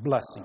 blessing.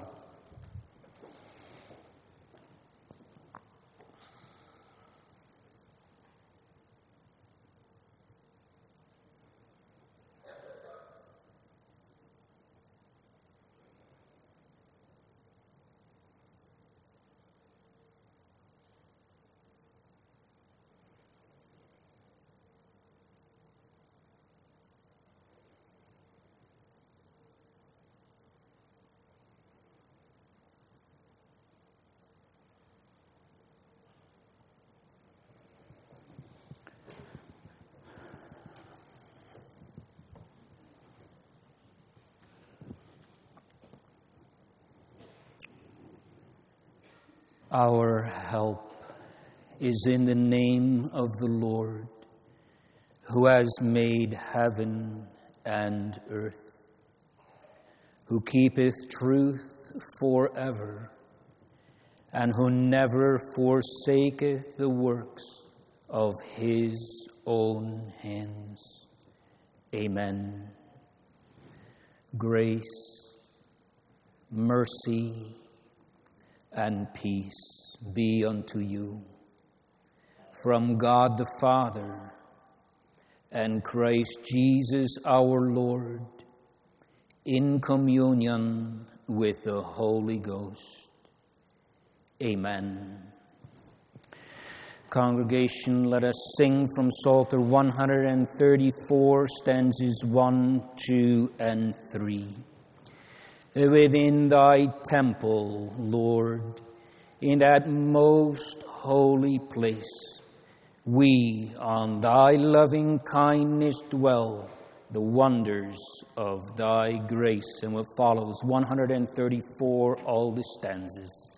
Our help is in the name of the Lord, who has made heaven and earth, who keepeth truth forever, and who never forsaketh the works of his own hands. Amen. Grace, mercy, and peace be unto you from God the Father and Christ Jesus our Lord, in communion with the Holy Ghost. Amen. Congregation, let us sing from Psalter 134, stanzas 1, 2, and 3. Within thy temple, Lord, in that most holy place, we on thy loving kindness dwell, the wonders of thy grace. And what follows, 134, all the stanzas.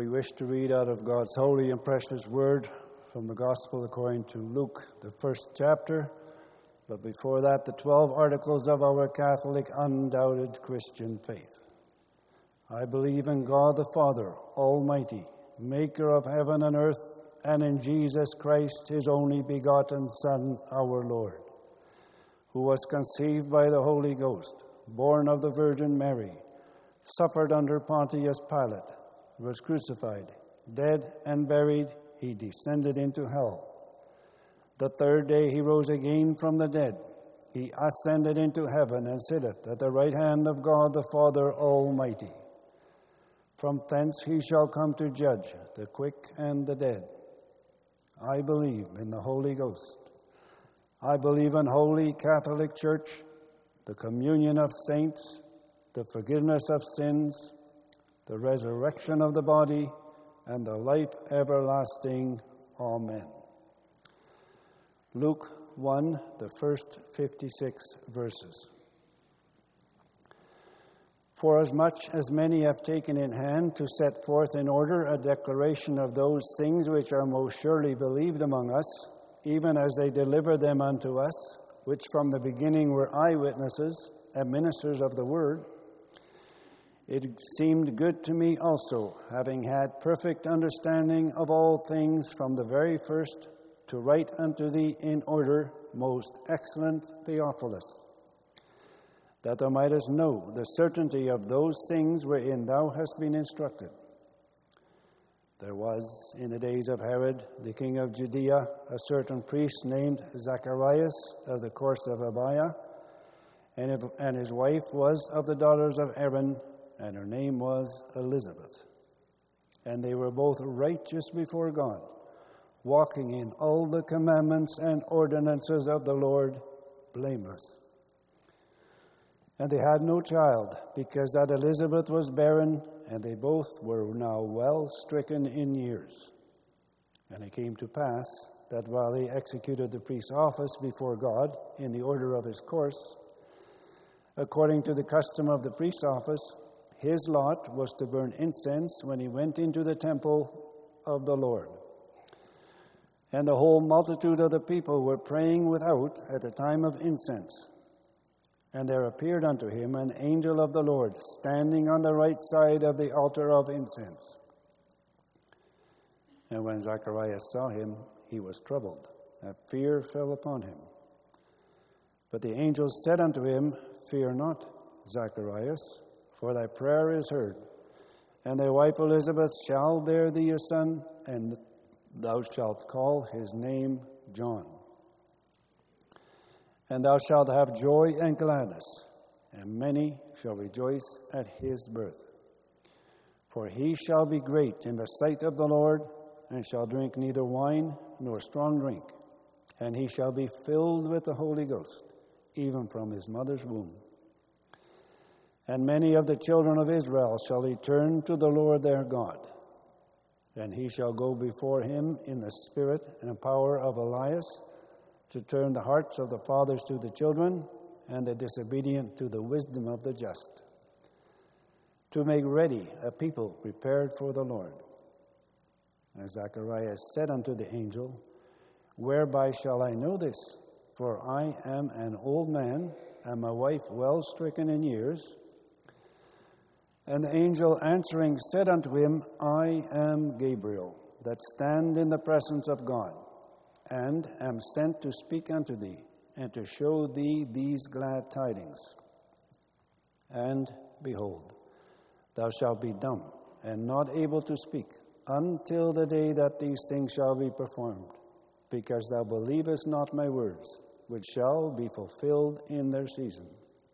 We wish to read out of God's holy and precious word from the Gospel according to Luke, the first chapter. But before that, the 12 articles of our Catholic, undoubted Christian faith. I believe in God the Father, Almighty, maker of heaven and earth, and in Jesus Christ, his only begotten Son, our Lord, who was conceived by the Holy Ghost, born of the Virgin Mary, suffered under Pontius Pilate, was crucified, dead and buried, he descended into hell. The third day he rose again from the dead. He ascended into heaven and sitteth at the right hand of God the Father Almighty. From thence he shall come to judge the quick and the dead. I believe in the Holy Ghost. I believe in Holy Catholic Church, the communion of saints, the forgiveness of sins, the resurrection of the body, and the life everlasting. Amen. Luke 1, the first 56 verses. Forasmuch as many have taken in hand to set forth in order a declaration of those things which are most surely believed among us, even as they deliver them unto us, which from the beginning were eyewitnesses and ministers of the word, it seemed good to me also, having had perfect understanding of all things from the very first, to write unto thee in order, most excellent Theophilus, that thou mightest know the certainty of those things wherein thou hast been instructed. There was, in the days of Herod, the king of Judea, a certain priest named Zacharias of the course of Abiah, and his wife was of the daughters of Aaron, and her name was Elizabeth. And they were both righteous before God, walking in all the commandments and ordinances of the Lord, blameless. And they had no child, because that Elizabeth was barren, and they both were now well stricken in years. And it came to pass that while he executed the priest's office before God in the order of his course, according to the custom of the priest's office, his lot was to burn incense when he went into the temple of the Lord. And the whole multitude of the people were praying without at the time of incense. And there appeared unto him an angel of the Lord, standing on the right side of the altar of incense. And when Zacharias saw him, he was troubled, and fear fell upon him. But the angel said unto him, Fear not, Zacharias, for thy prayer is heard, and thy wife Elizabeth shall bear thee a son, and thou shalt call his name John. And thou shalt have joy and gladness, and many shall rejoice at his birth. For he shall be great in the sight of the Lord, and shall drink neither wine nor strong drink, and he shall be filled with the Holy Ghost, even from his mother's womb. And many of the children of Israel shall return to the Lord their God. And he shall go before him in the spirit and power of Elias, to turn the hearts of the fathers to the children, and the disobedient to the wisdom of the just, to make ready a people prepared for the Lord. And Zacharias said unto the angel, Whereby shall I know this? For I am an old man, and my wife well stricken in years. And the angel answering said unto him, I am Gabriel, that stand in the presence of God, and am sent to speak unto thee, and to show thee these glad tidings. And behold, thou shalt be dumb, and not able to speak, until the day that these things shall be performed, because thou believest not my words, which shall be fulfilled in their season.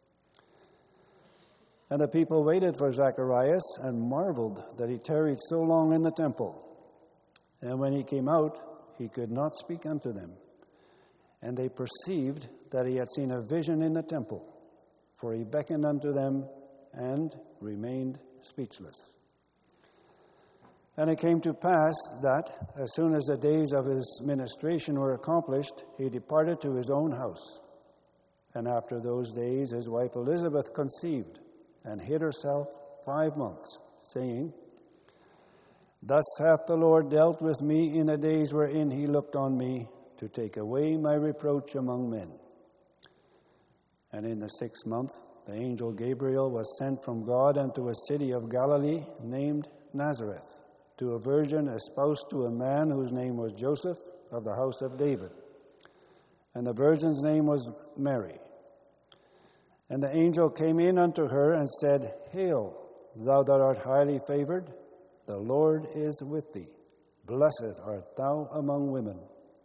And the people waited for Zacharias, and marveled that he tarried so long in the temple. And when he came out, he could not speak unto them. And they perceived that he had seen a vision in the temple, for he beckoned unto them, and remained speechless. And it came to pass that, as soon as the days of his ministration were accomplished, he departed to his own house. And after those days his wife Elizabeth conceived, and hid herself 5 months, saying, Thus hath the Lord dealt with me in the days wherein he looked on me, to take away my reproach among men. And in the 6th month, the angel Gabriel was sent from God unto a city of Galilee named Nazareth, to a virgin espoused to a man whose name was Joseph, of the house of David. And the virgin's name was Mary. And the angel came in unto her and said, Hail, thou that art highly favored, the Lord is with thee. Blessed art thou among women.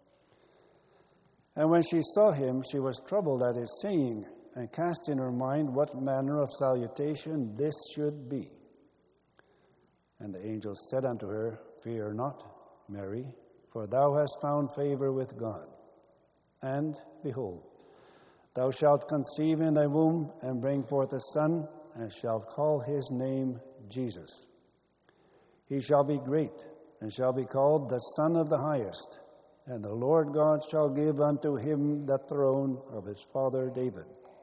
And when she saw him, she was troubled at his saying, and cast in her mind what manner of salutation this should be. And the angel said unto her, Fear not, Mary, for thou hast found favor with God. And, behold, thou shalt conceive in thy womb, and bring forth a son, and shalt call his name Jesus. He shall be great, and shall be called the Son of the Highest. And the Lord God shall give unto him the throne of his father David.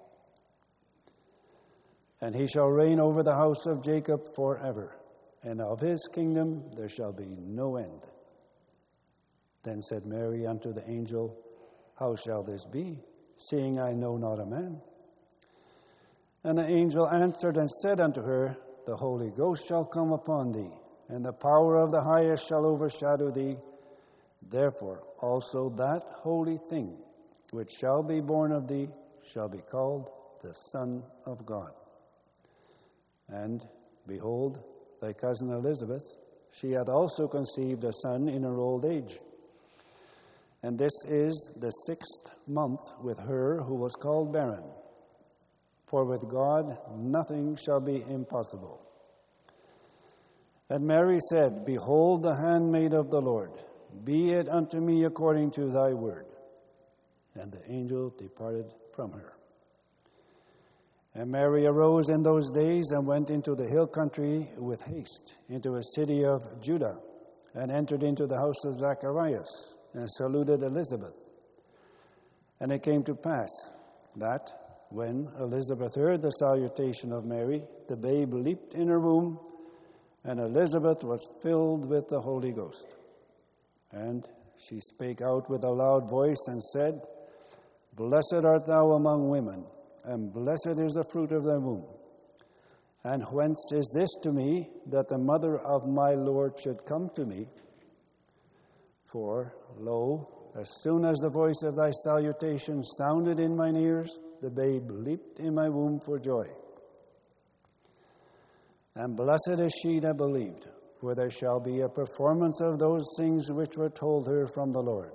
And he shall reign over the house of Jacob forever, and of his kingdom there shall be no end. Then said Mary unto the angel, How shall this be, seeing I know not a man? And the angel answered and said unto her, The Holy Ghost shall come upon thee, and the power of the Highest shall overshadow thee. Therefore also that holy thing which shall be born of thee shall be called the Son of God. And, behold, thy cousin Elizabeth, she hath also conceived a son in her old age. And this is the 6th month with her who was called barren. For with God nothing shall be impossible. And Mary said, Behold the handmaid of the Lord, be it unto me according to thy word. And the angel departed from her. And Mary arose in those days and went into the hill country with haste, into a city of Judah, and entered into the house of Zacharias, and saluted Elizabeth. And it came to pass that, when Elizabeth heard the salutation of Mary, the babe leaped in her womb, and Elizabeth was filled with the Holy Ghost. And she spake out with a loud voice and said, Blessed art thou among women, and blessed is the fruit of thy womb. And whence is this to me, that the mother of my Lord should come to me? For, lo, as soon as the voice of thy salutation sounded in mine ears, the babe leaped in my womb for joy. And blessed is she that believed, for there shall be a performance of those things which were told her from the Lord.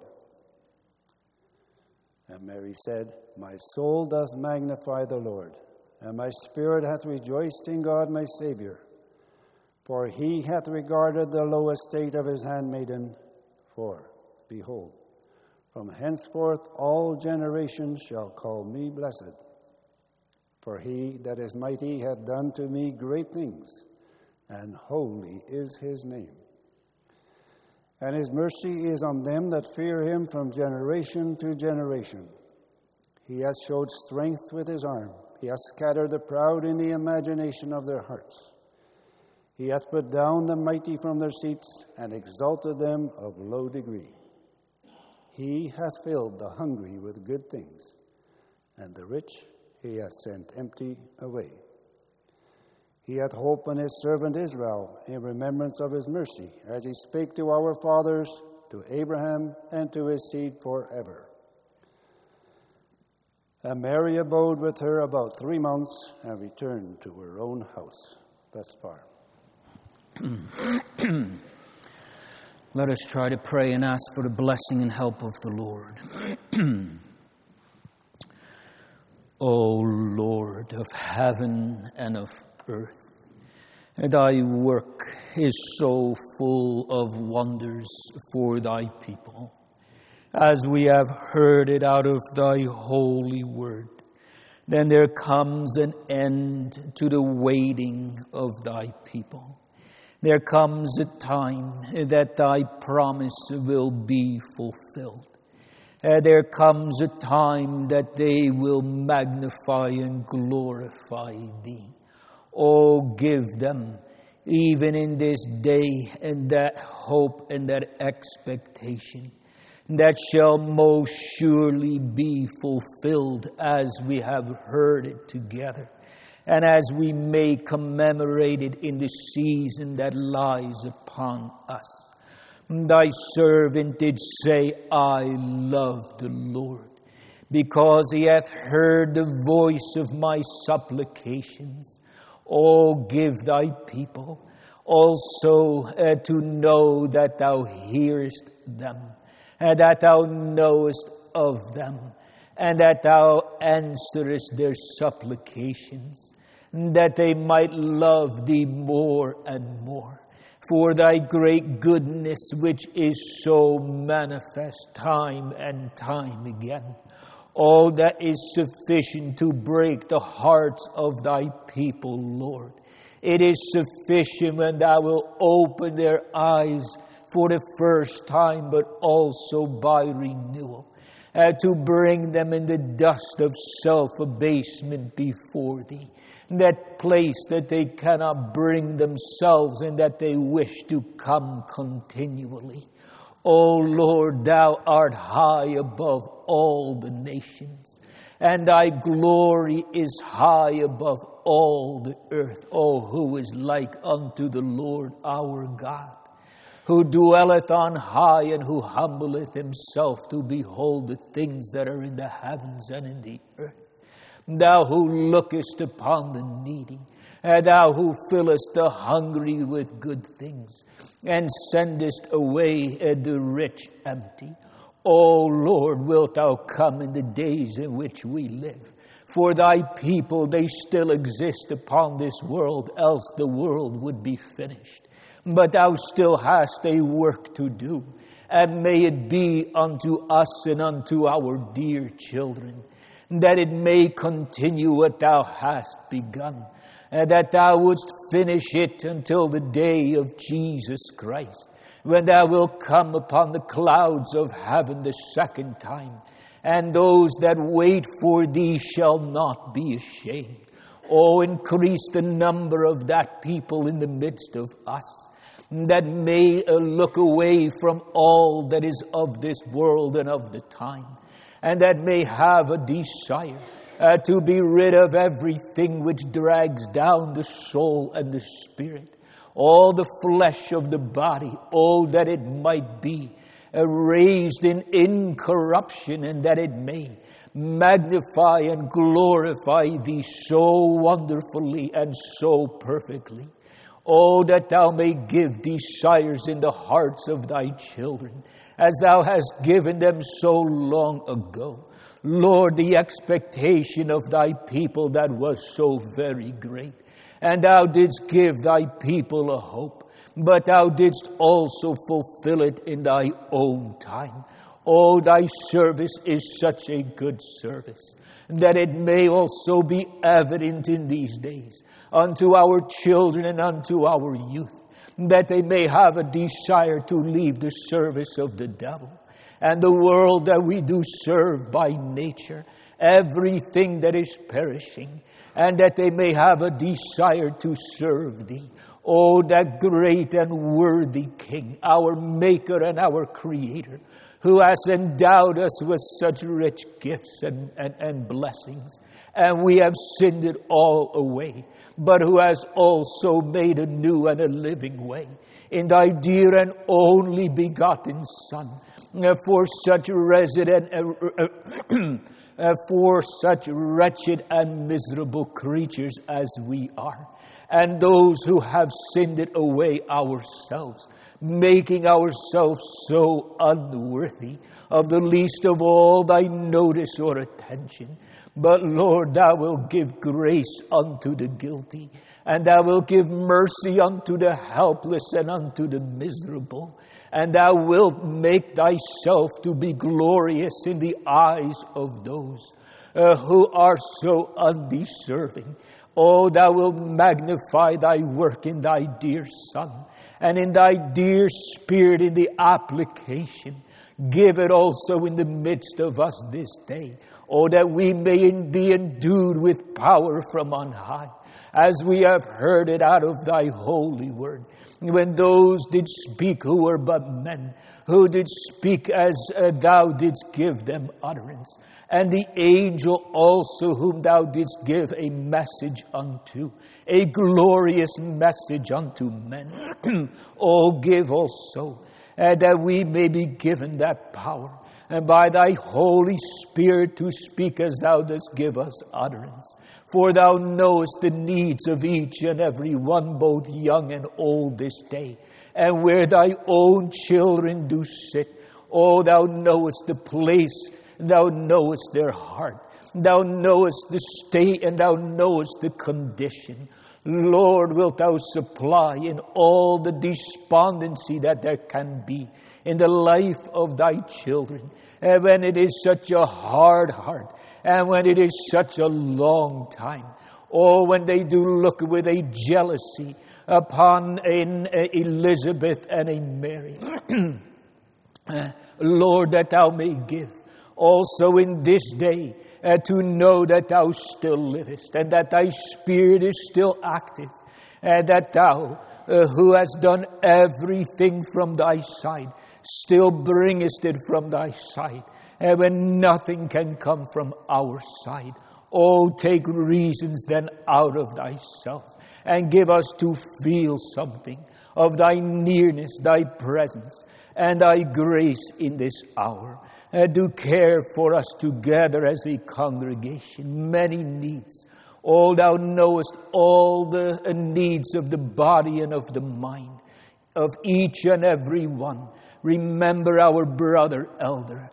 And Mary said, My soul doth magnify the Lord, and my spirit hath rejoiced in God my Savior. For he hath regarded the low estate of his handmaiden. For, behold, from henceforth all generations shall call me blessed. For he that is mighty hath done to me great things, and holy is his name. And his mercy is on them that fear him from generation to generation. He hath showed strength with his arm. He hath scattered the proud in the imagination of their hearts. He hath put down the mighty from their seats, and exalted them of low degree. He hath filled the hungry with good things, and the rich he hath sent empty away. He hath holpen on his servant Israel in remembrance of his mercy, as he spake to our fathers, to Abraham, and to his seed forever. And Mary abode with her about 3 months, and returned to her own house. Thus far. Let us try to pray and ask for the blessing and help of the Lord. O Lord of heaven and of earth, thy work is so full of wonders for thy people, as we have heard it out of thy holy word. Then there comes an end to the waiting of thy people. There comes a time that thy promise will be fulfilled. There comes a time that they will magnify and glorify thee. Oh, give them even in this day, and that hope and that expectation that shall most surely be fulfilled as we have heard it together, and as we may commemorate it in the season that lies upon us. Thy servant did say, I love the Lord, because he hath heard the voice of my supplications. Oh, give thy people also to know that thou hearest them, and that thou knowest of them, and that thou answerest their supplications, that they might love thee more and more, for thy great goodness, which is so manifest time and time again. All that is sufficient to break the hearts of thy people, Lord. It is sufficient when thou wilt open their eyes for the first time, but also by renewal, to bring them in the dust of self-abasement before thee, that place that they cannot bring themselves and that they wish to come continually. O Lord, thou art high above all the nations, and thy glory is high above all the earth. O who is like unto the Lord our God, who dwelleth on high, and who humbleth himself to behold the things that are in the heavens and in the earth. Thou who lookest upon the needy, and thou who fillest the hungry with good things, and sendest away the rich empty. O Lord, wilt thou come in the days in which we live? For thy people, they still exist upon this world, else the world would be finished. But thou still hast a work to do, and may it be unto us and unto our dear children, that it may continue what thou hast begun, and that thou wouldst finish it until the day of Jesus Christ, when thou wilt come upon the clouds of heaven the second time, and those that wait for thee shall not be ashamed. Oh, increase the number of that people in the midst of us, that may look away from all that is of this world and of the time, and that may have a desire to be rid of everything which drags down the soul and the spirit, all the flesh of the body, oh, that it might be raised in incorruption, and that it may magnify and glorify thee so wonderfully and so perfectly. Oh, that thou may give desires in the hearts of thy children, as thou hast given them so long ago. Lord, the expectation of thy people that was so very great, and thou didst give thy people a hope, but thou didst also fulfill it in thy own time. Oh, thy service is such a good service, that it may also be evident in these days unto our children and unto our youth, that they may have a desire to leave the service of the devil and the world that we do serve by nature, everything that is perishing, and that they may have a desire to serve thee. Oh, that great and worthy King, our Maker and our Creator, who has endowed us with such rich gifts and blessings, and we have sinned it all away, but who has also made a new and a living way in thy dear and only begotten Son, for such for such wretched and miserable creatures as we are, and those who have sinned it away ourselves, making ourselves so unworthy of the least of all thy notice or attention. But Lord, thou wilt give grace unto the guilty, and thou wilt give mercy unto the helpless and unto the miserable, and thou wilt make thyself to be glorious in the eyes of those who are so undeserving. Oh, thou wilt magnify thy work in thy dear Son, and in thy dear Spirit in the application. Give it also in the midst of us this day. Oh, that we may be endued with power from on high. as we have heard it out of thy holy word. When those did speak who were but men, who did speak as thou didst give them utterance, and the angel also whom thou didst give a message unto, a glorious message unto men. Oh, give also that we may be given that power, and by thy Holy Spirit to speak as thou dost give us utterance. For thou knowest the needs of each and every one, both young and old this day. And where thy own children do sit, oh, thou knowest the place, thou knowest their heart. Thou knowest the state, and thou knowest the condition. Lord, wilt thou supply in all the despondency that there can be in the life of thy children, and when it is such a hard heart, and when it is such a long time, or when they do look with a jealousy upon an Elizabeth and a Mary. Lord, that thou may give also in this day to know that thou still livest, and that thy Spirit is still active, and that thou, who hast done everything from thy side, still bringest it from thy side, and when nothing can come from our side. Oh, take reasons then out of thyself, and give us to feel something of thy nearness, thy presence, and thy grace in this hour. Do care for us together as a congregation. Many needs. Oh, thou knowest all the needs of the body and of the mind of each and every one. Remember our brother elder,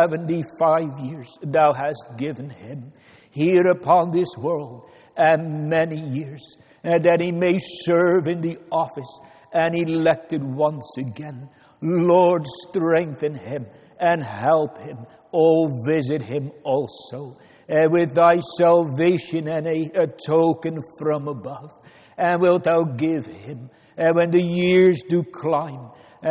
75 years thou hast given him here upon this world, and many years, that he may serve in the office and elected once again. Lord, strengthen him and help him. Oh, visit him also with thy salvation and a token from above. And wilt thou give him, when the years do climb,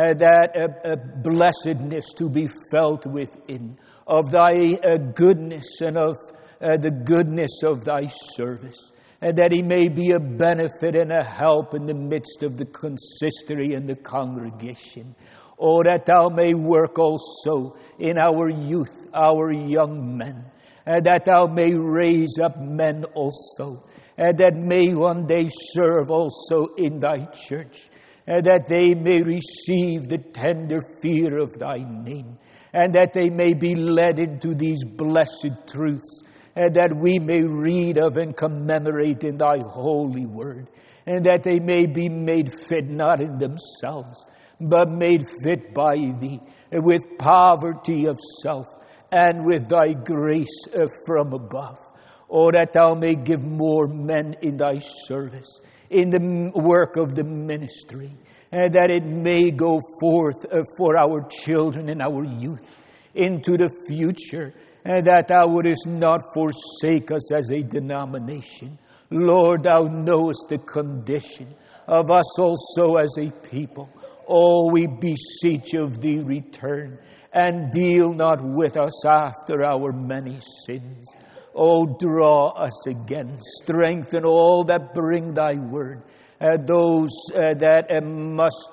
that blessedness to be felt within of thy goodness and of the goodness of thy service, and that he may be a benefit and a help in the midst of the consistory and the congregation. Oh, that thou may work also in our youth, our young men, and that thou may raise up men also, and that may one day serve also in thy church, and that they may receive the tender fear of thy name, and that they may be led into these blessed truths, and that we may read of and commemorate in thy holy word, and that they may be made fit not in themselves, but made fit by thee, with poverty of self, and with thy grace from above. Oh, that thou may give more men in thy service, in the work of the ministry, and that it may go forth for our children and our youth into the future, and that thou wouldest not forsake us as a denomination. Lord, thou knowest the condition of us also as a people. Oh, we beseech of thee, return, and deal not with us after our many sins. Oh, draw us again, strengthen all that bring thy word, those that must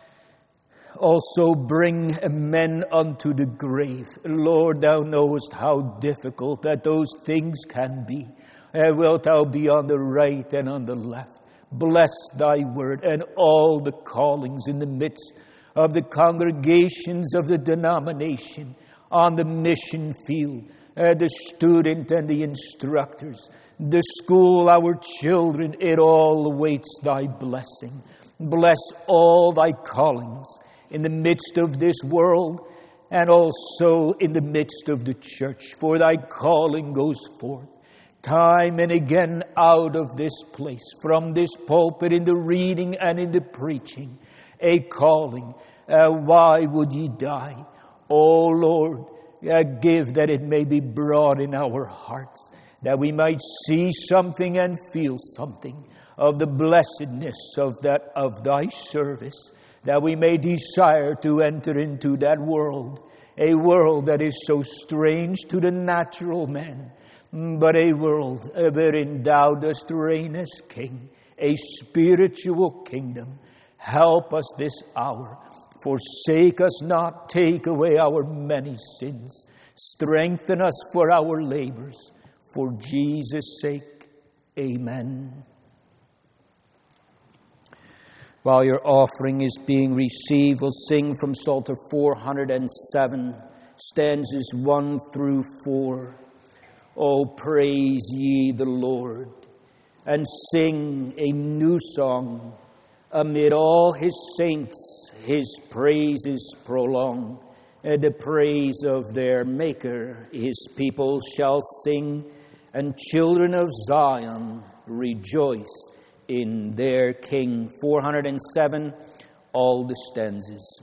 also bring men unto the grave. Lord, thou knowest how difficult that those things can be. Wilt thou be on the right and on the left? Bless thy word and all the callings in the midst of the congregations of the denomination, on the mission field, the student and the instructors, the school, our children, it all awaits thy blessing. Bless all thy callings in the midst of this world and also in the midst of the church, for thy calling goes forth time and again out of this place, from this pulpit, in the reading and in the preaching, a calling. Why would ye die? O Lord, give that it may be brought in our hearts, that we might see something and feel something of the blessedness of thy service, that we may desire to enter into that world, a world that is so strange to the natural man, but a world wherein thou dost reign as King, a spiritual kingdom. Help us this hour. Forsake us not, take away our many sins. Strengthen us for our labors. For Jesus' sake, amen. While your offering is being received, we'll sing from Psalter 407, stanzas 1 through 4. Oh, praise ye the Lord, and sing a new song. Amid all his saints, his praises prolong. The praise of their Maker his people shall sing, and children of Zion rejoice in their King. 407, all the stanzas.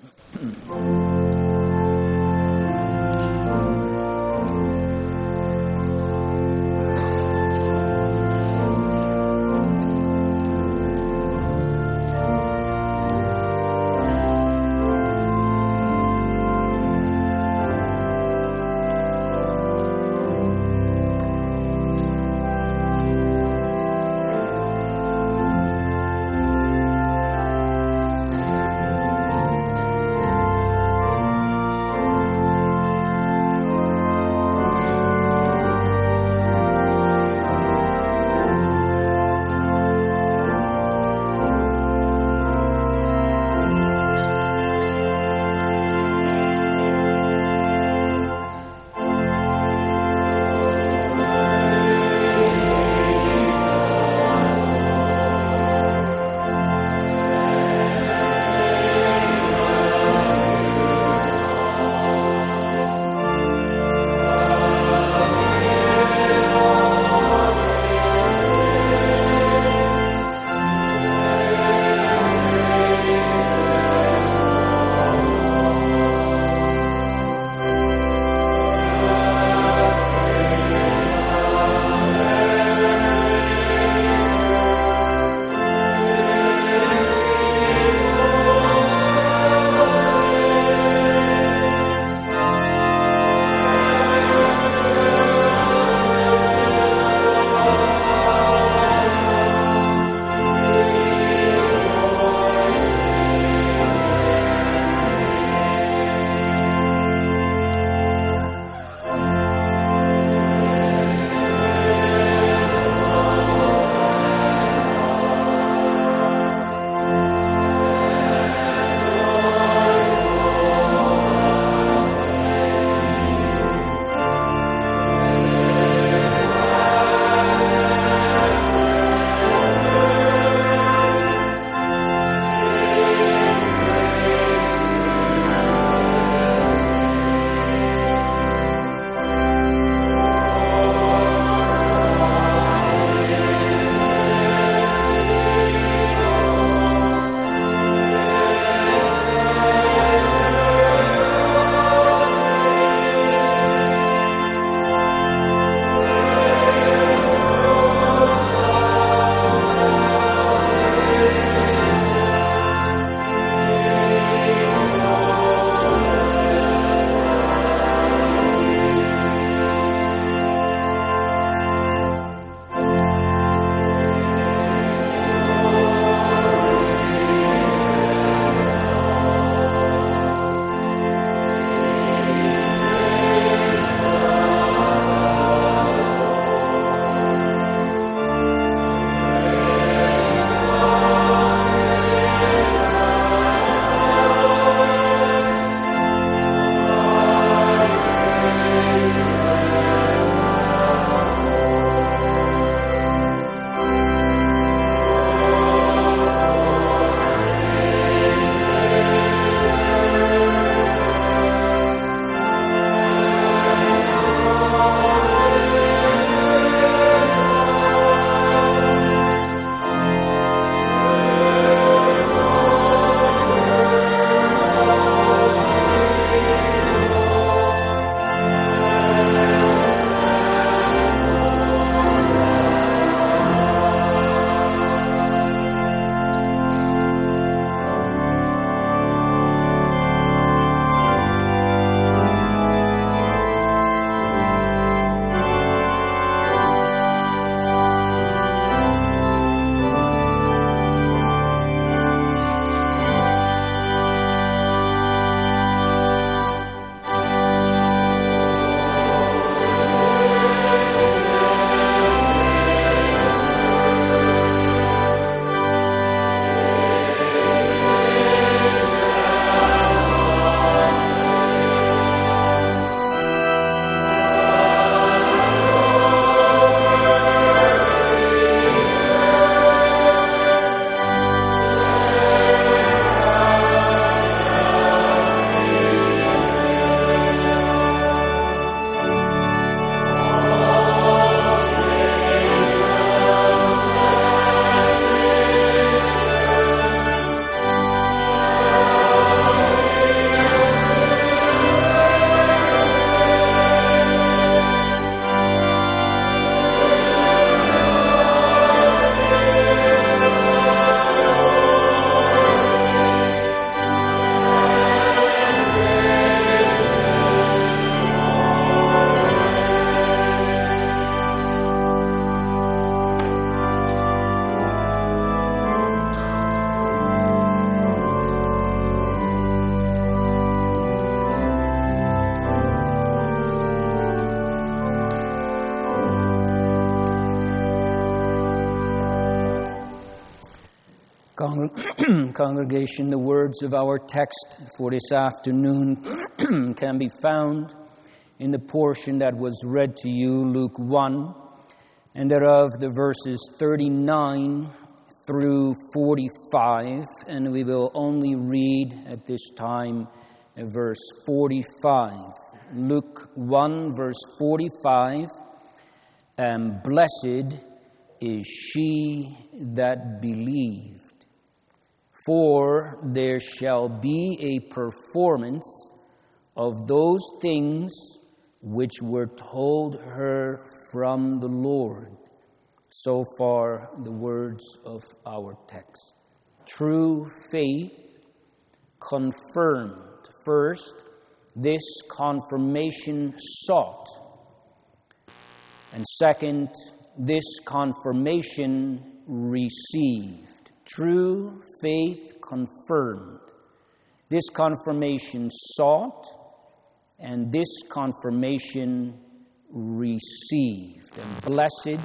Congregation, the words of our text for this afternoon can be found in the portion that was read to you, Luke 1, and thereof the verses 39 through 45, and we will only read at this time verse 45. Luke 1, verse 45, and blessed is she that believed, for there shall be a performance of those things which were told her from the Lord. So far, the words of our text. True faith confirmed. First, this confirmation sought. And second, this confirmation received. True faith confirmed. This confirmation sought, and this confirmation received. And blessed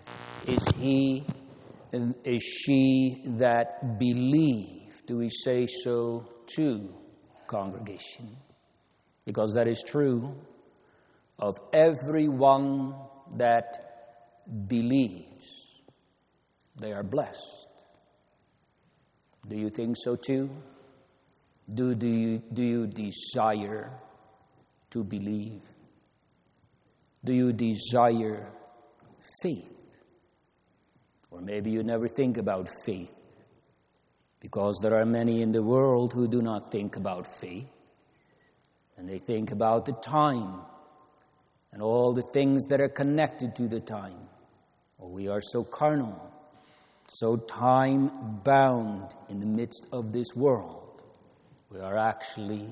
is she that believed. Do we say so too, congregation? Because that is true of everyone that believes. They are blessed. Do you think so too? Do you desire to believe? Do you desire faith? Or maybe you never think about faith, because there are many in the world who do not think about faith, and they think about the time and all the things that are connected to the time. Oh, we are so carnal, so time-bound in the midst of this world. We are actually,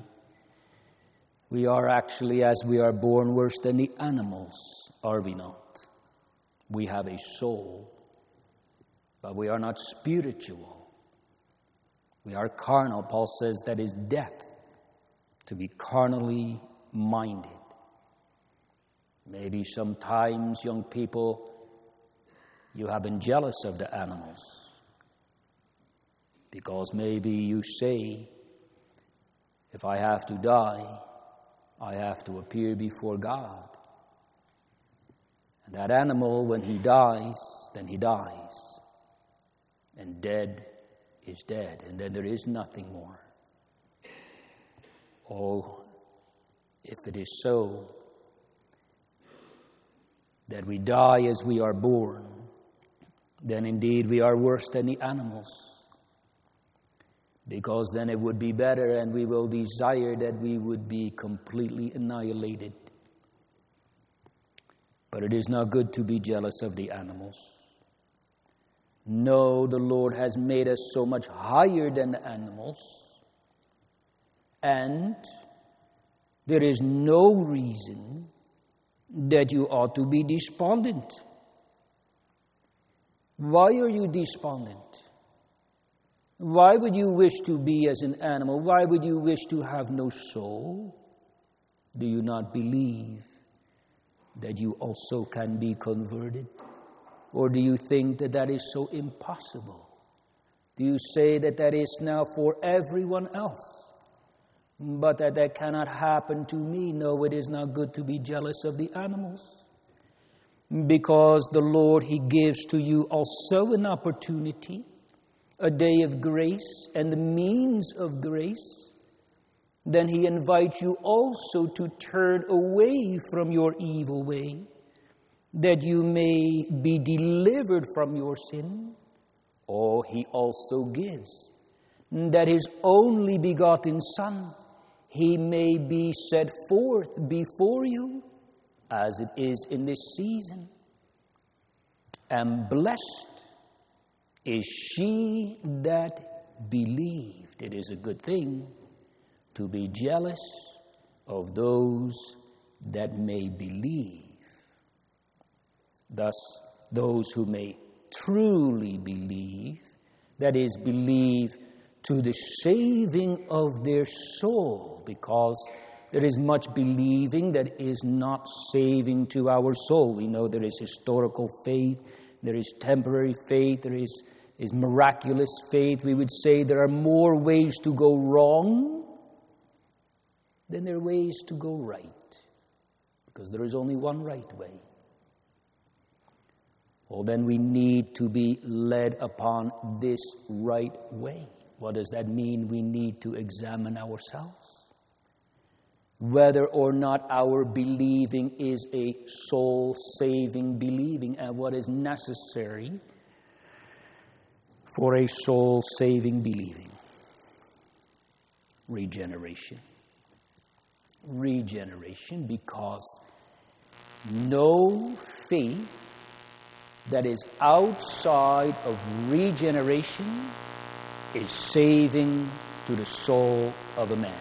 as we are born, worse than the animals, are we not? We have a soul, but we are not spiritual. We are carnal. Paul says that is death, to be carnally minded. Maybe sometimes, young people, you have been jealous of the animals, because maybe you say, if I have to die, I have to appear before God. And that animal, when he dies, then he dies. And dead is dead, and then there is nothing more. Oh, if it is so that we die as we are born, then indeed we are worse than the animals. Because then it would be better, and we will desire that we would be completely annihilated. But it is not good to be jealous of the animals. No, the Lord has made us so much higher than the animals, and there is no reason that you ought to be despondent. Why are you despondent? Why would you wish to be as an animal? Why would you wish to have no soul? Do you not believe that you also can be converted? Or do you think that that is so impossible? Do you say that that is now for everyone else, but that cannot happen to me? No, it is not good to be jealous of the animals, because the Lord, He gives to you also an opportunity, a day of grace and the means of grace. Then He invites you also to turn away from your evil way, that you may be delivered from your sin. Or He also gives that His only begotten Son, He may be set forth before you, as it is in this season. And blessed is she that believed. It is a good thing to be jealous of those that may believe. Thus, those who may truly believe, that is, believe to the saving of their soul, because there is much believing that is not saving to our soul. We know there is historical faith, there is temporary faith, there is is miraculous faith, we would say there are more ways to go wrong than there are ways to go right. Because there is only one right way. Well, then we need to be led upon this right way. What does that mean? We need to examine ourselves. Whether or not our believing is a soul-saving believing, and what is necessary for a soul-saving believing. Regeneration. Regeneration, because no faith that is outside of regeneration is saving to the soul of a man.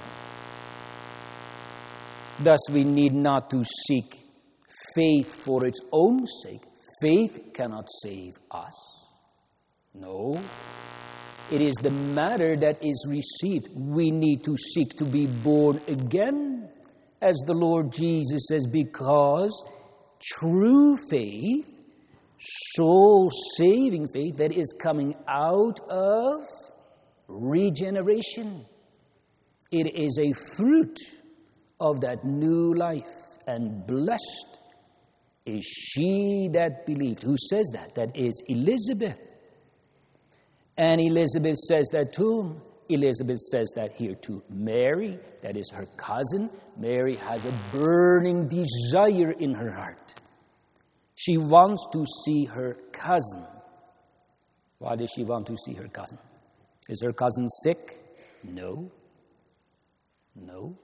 Thus, we need not to seek faith for its own sake. Faith cannot save us. No. It is the matter that is received. We need to seek to be born again, as the Lord Jesus says, because true faith, soul-saving faith that is coming out of regeneration, it is a fruit of that new life. And blessed is she that believed. Who says that? That is Elizabeth. And Elizabeth says that to whom? Elizabeth says that here to Mary, that is her cousin. Mary has a burning desire in her heart. She wants to see her cousin. Why does she want to see her cousin? Is her cousin sick? No. No.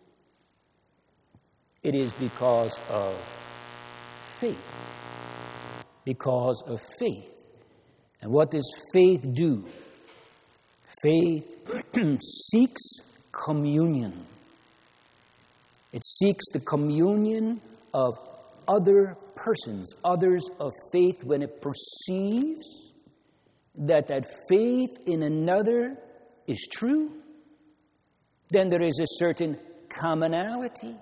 It is because of faith. Because of faith. And what does faith do? Faith seeks communion. It seeks the communion of other persons, others of faith, when it perceives that faith in another is true. Then there is a certain commonality.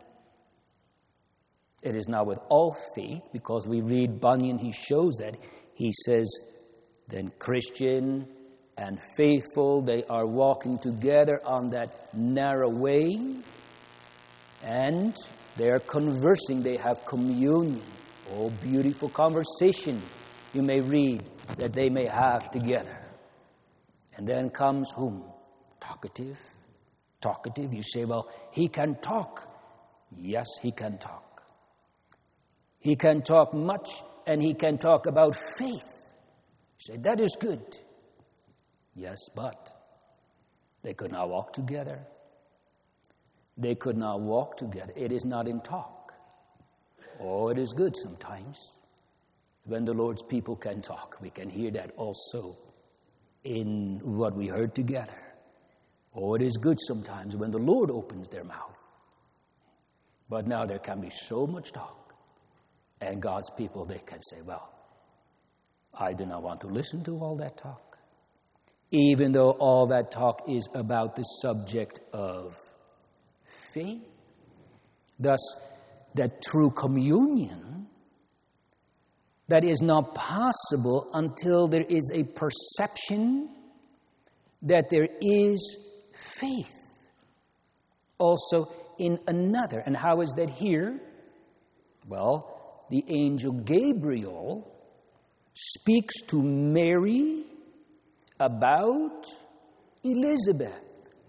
It is not with all faith, because we read Bunyan, he shows that. He says, then Christian and faithful, they are walking together on that narrow way, and they are conversing, they have communion. Oh, beautiful conversation you may read that they may have together. And then comes whom? Talkative. Talkative. You say, well, he can talk. Yes, he can talk. He can talk much, and he can talk about faith. You say, that is good. Yes, but they could not walk together. They could not walk together. It is not in talk. Oh, it is good sometimes when the Lord's people can talk. We can hear that also in what we heard together. Oh, it is good sometimes when the Lord opens their mouth. But now there can be so much talk. And God's people, they can say, well, I do not want to listen to all that talk. Even though all that talk is about the subject of faith. Thus, that true communion, that is not possible until there is a perception that there is faith also in another. And how is that here? Well, the angel Gabriel speaks to Mary about Elizabeth.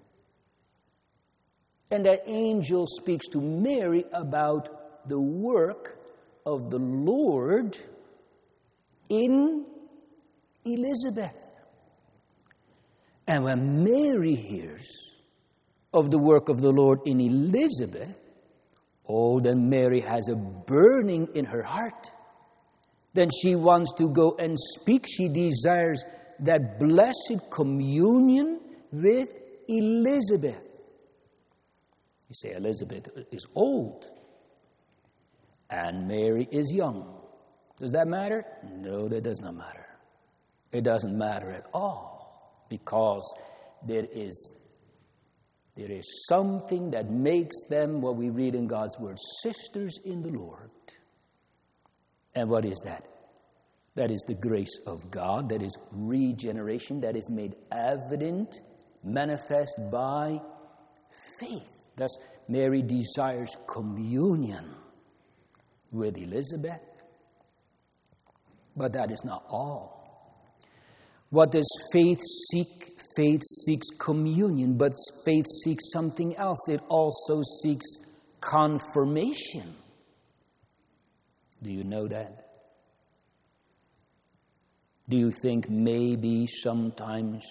And that angel speaks to Mary about the work of the Lord in Elizabeth. And when Mary hears of the work of the Lord in Elizabeth, oh, then Mary has a burning in her heart. Then she wants to go and speak. She desires that blessed communion with Elizabeth. You say Elizabeth is old and Mary is young. Does that matter? No, that does not matter. It doesn't matter at all, because there is something that makes them, what we read in God's word, sisters in the Lord. And what is that? That is the grace of God. That is regeneration. That is made evident, manifest by faith. Thus, Mary desires communion with Elizabeth. But that is not all. What does faith seek? Faith seeks communion, but faith seeks something else. It also seeks confirmation. Do you know that? Do you think maybe sometimes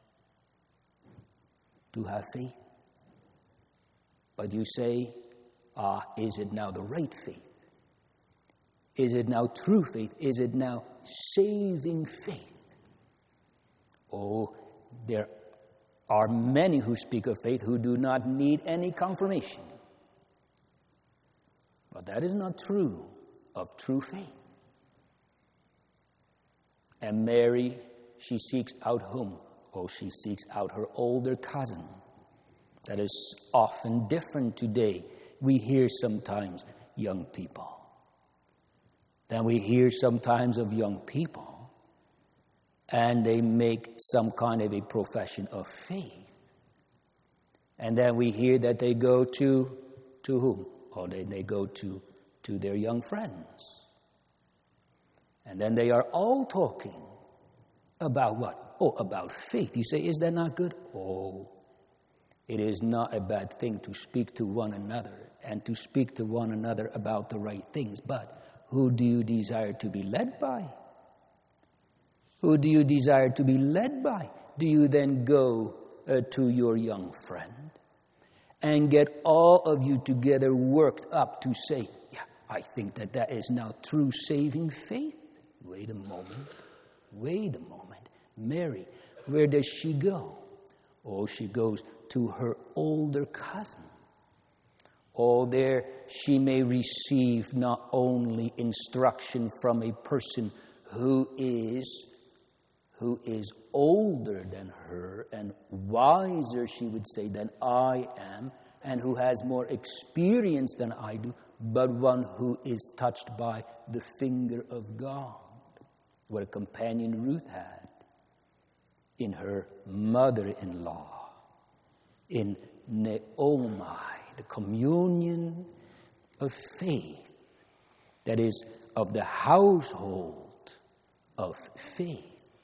to have faith? But you say, is it now the right faith? Is it now true faith? Is it now saving faith? Oh, there are many who speak of faith who do not need any confirmation. But that is not true of true faith. And Mary, she seeks out whom? Oh, she seeks out her older cousin. That is often different today. We hear sometimes young people. Then we hear sometimes of young people, and they make some kind of a profession of faith. And then we hear that they go to whom? Oh, they go to their young friends. And then they are all talking about what? Oh, about faith. You say, is that not good? Oh, it is not a bad thing to speak to one another and to speak to one another about the right things. But who do you desire to be led by? Who do you desire to be led by? Do you then go to your young friend and get all of you together worked up to say, yeah, I think that is now true saving faith? Wait a moment. Mary, where does she go? Oh, she goes to her older cousin. Oh, there she may receive not only instruction from a person who is older than her and wiser, she would say, than I am, and who has more experience than I do, but one who is touched by the finger of God. What a companion Ruth had in her mother-in-law, in Naomi, the communion of faith that is of the household of faith.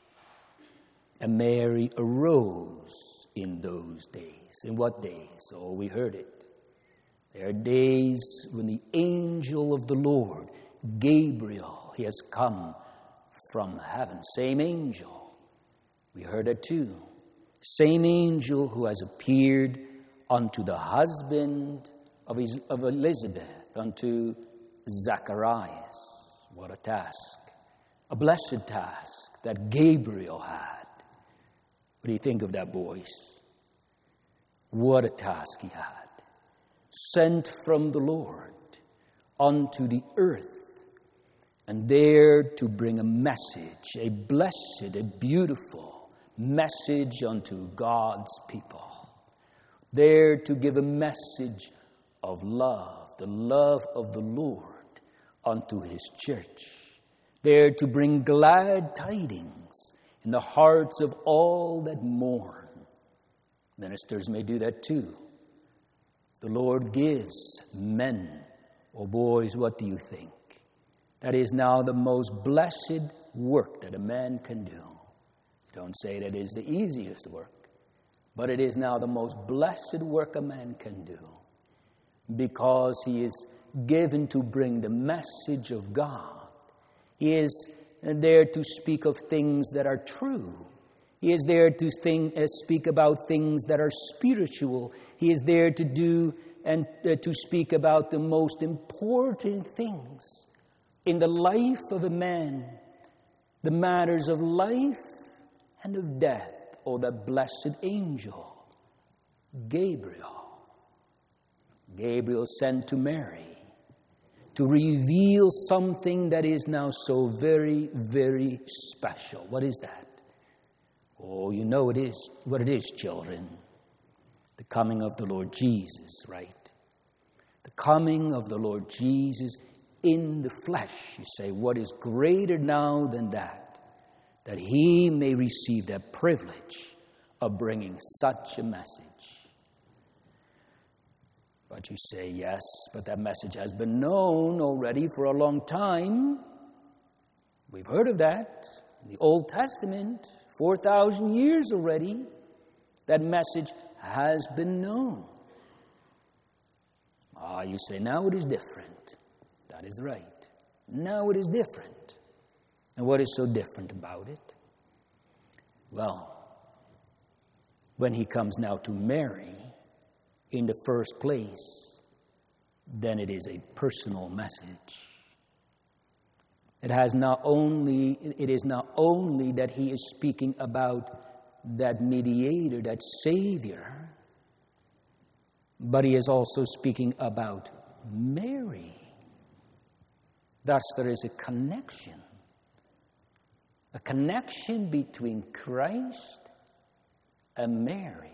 And Mary arose in those days. In what days? Oh, we heard it. There are days when the angel of the Lord, Gabriel, he has come from heaven. Same angel. We heard it too. Same angel who has appeared unto the husband of Elizabeth, unto Zacharias. What a task. A blessed task that Gabriel had. What do you think of that, boys? What a task he had. Sent from the Lord unto the earth, and there to bring a message, a blessed, a beautiful message unto God's people. There to give a message of love, the love of the Lord unto his church. There to bring glad tidings in the hearts of all that mourn. Ministers may do that too. The Lord gives men. Oh boys, what do you think? That is now the most blessed work that a man can do. Don't say that is the easiest work. But it is now the most blessed work a man can do, because he is given to bring the message of God. He is there to speak of things that are true. He is there to speak about things that are spiritual. He is there to do and to speak about the most important things in the life of a man, the matters of life and of death. Oh, that blessed angel, Gabriel. Gabriel sent to Mary to reveal something that is now so very, very special. What is that? Oh, you know it is what it is, children. The coming of the Lord Jesus, right? The coming of the Lord Jesus in the flesh. You say, what is greater now than that? That he may receive the privilege of bringing such a message. But you say, yes, but that message has been known already for a long time. We've heard of that in the Old Testament, 4,000 years already. That message has been known. You say, now it is different. That is right. Now it is different. And what is so different about it? Well, when he comes now to Mary, in the first place, then it is a personal message. It is not only that he is speaking about that mediator, that Savior, but he is also speaking about Mary. Thus there is a connection between Christ and Mary.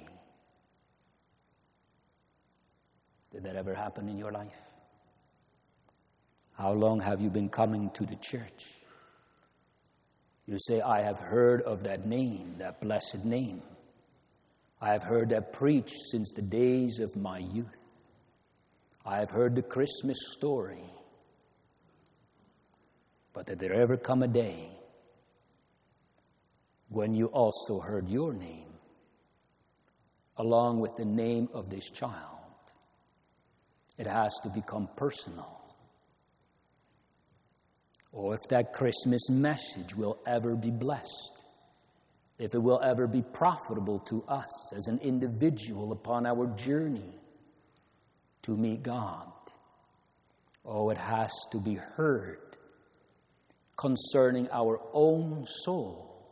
Did that ever happen in your life? How long have you been coming to the church? You say, I have heard of that name, that blessed name. I have heard that preached since the days of my youth. I have heard the Christmas story. But did there ever come a day when you also heard your name along with the name of this child? It has to become personal. Or if that Christmas message will ever be blessed, if it will ever be profitable to us as an individual upon our journey to meet God. It has to be heard concerning our own soul.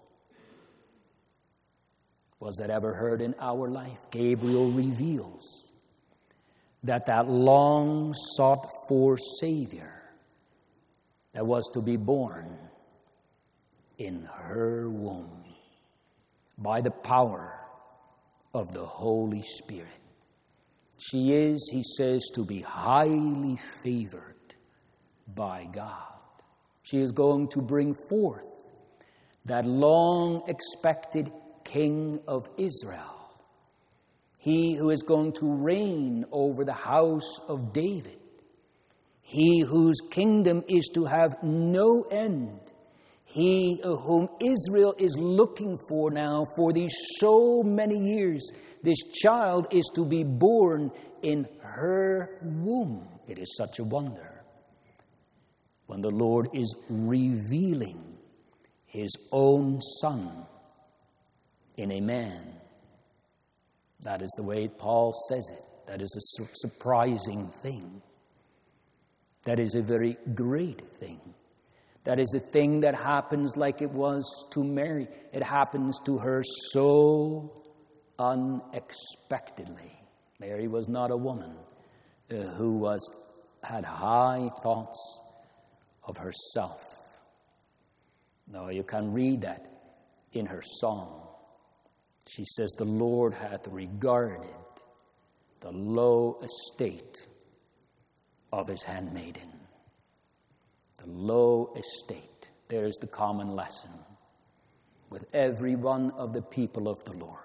Was that ever heard in our life? Gabriel reveals that long sought for Savior that was to be born in her womb by the power of the Holy Spirit. She is, he says, to be highly favored by God. She is going to bring forth that long-expected King of Israel. He who is going to reign over the house of David. He whose kingdom is to have no end. He whom Israel is looking for now for these so many years. This child is to be born in her womb. It is such a wonder when the Lord is revealing his own Son in a man. That is the way Paul says it. That is a surprising thing. That is a very great thing. That is a thing that happens like it was to Mary. It happens to her so unexpectedly. Mary was not a woman who had high thoughts of herself. No, you can read that in her song. She says, the Lord hath regarded the low estate of his handmaiden. The low estate. There is the common lesson with every one of the people of the Lord.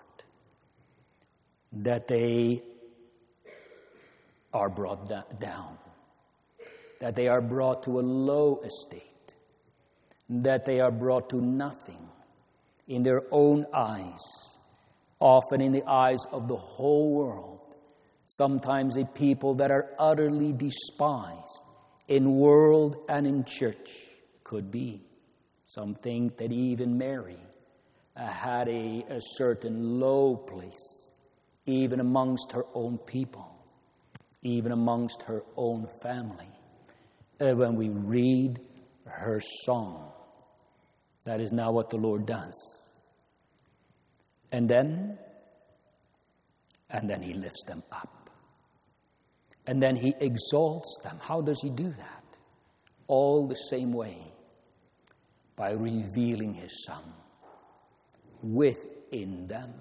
That they are brought down. That they are brought to a low estate. That they are brought to nothing in their own eyes. Often in the eyes of the whole world. Sometimes a people that are utterly despised in world and in church. Could be. Some think that even Mary had a certain low place, even amongst her own people, even amongst her own family. When we read her song, that is now what the Lord does. And then he lifts them up. And then he exalts them. How does he do that? All the same way. By revealing his Son within them.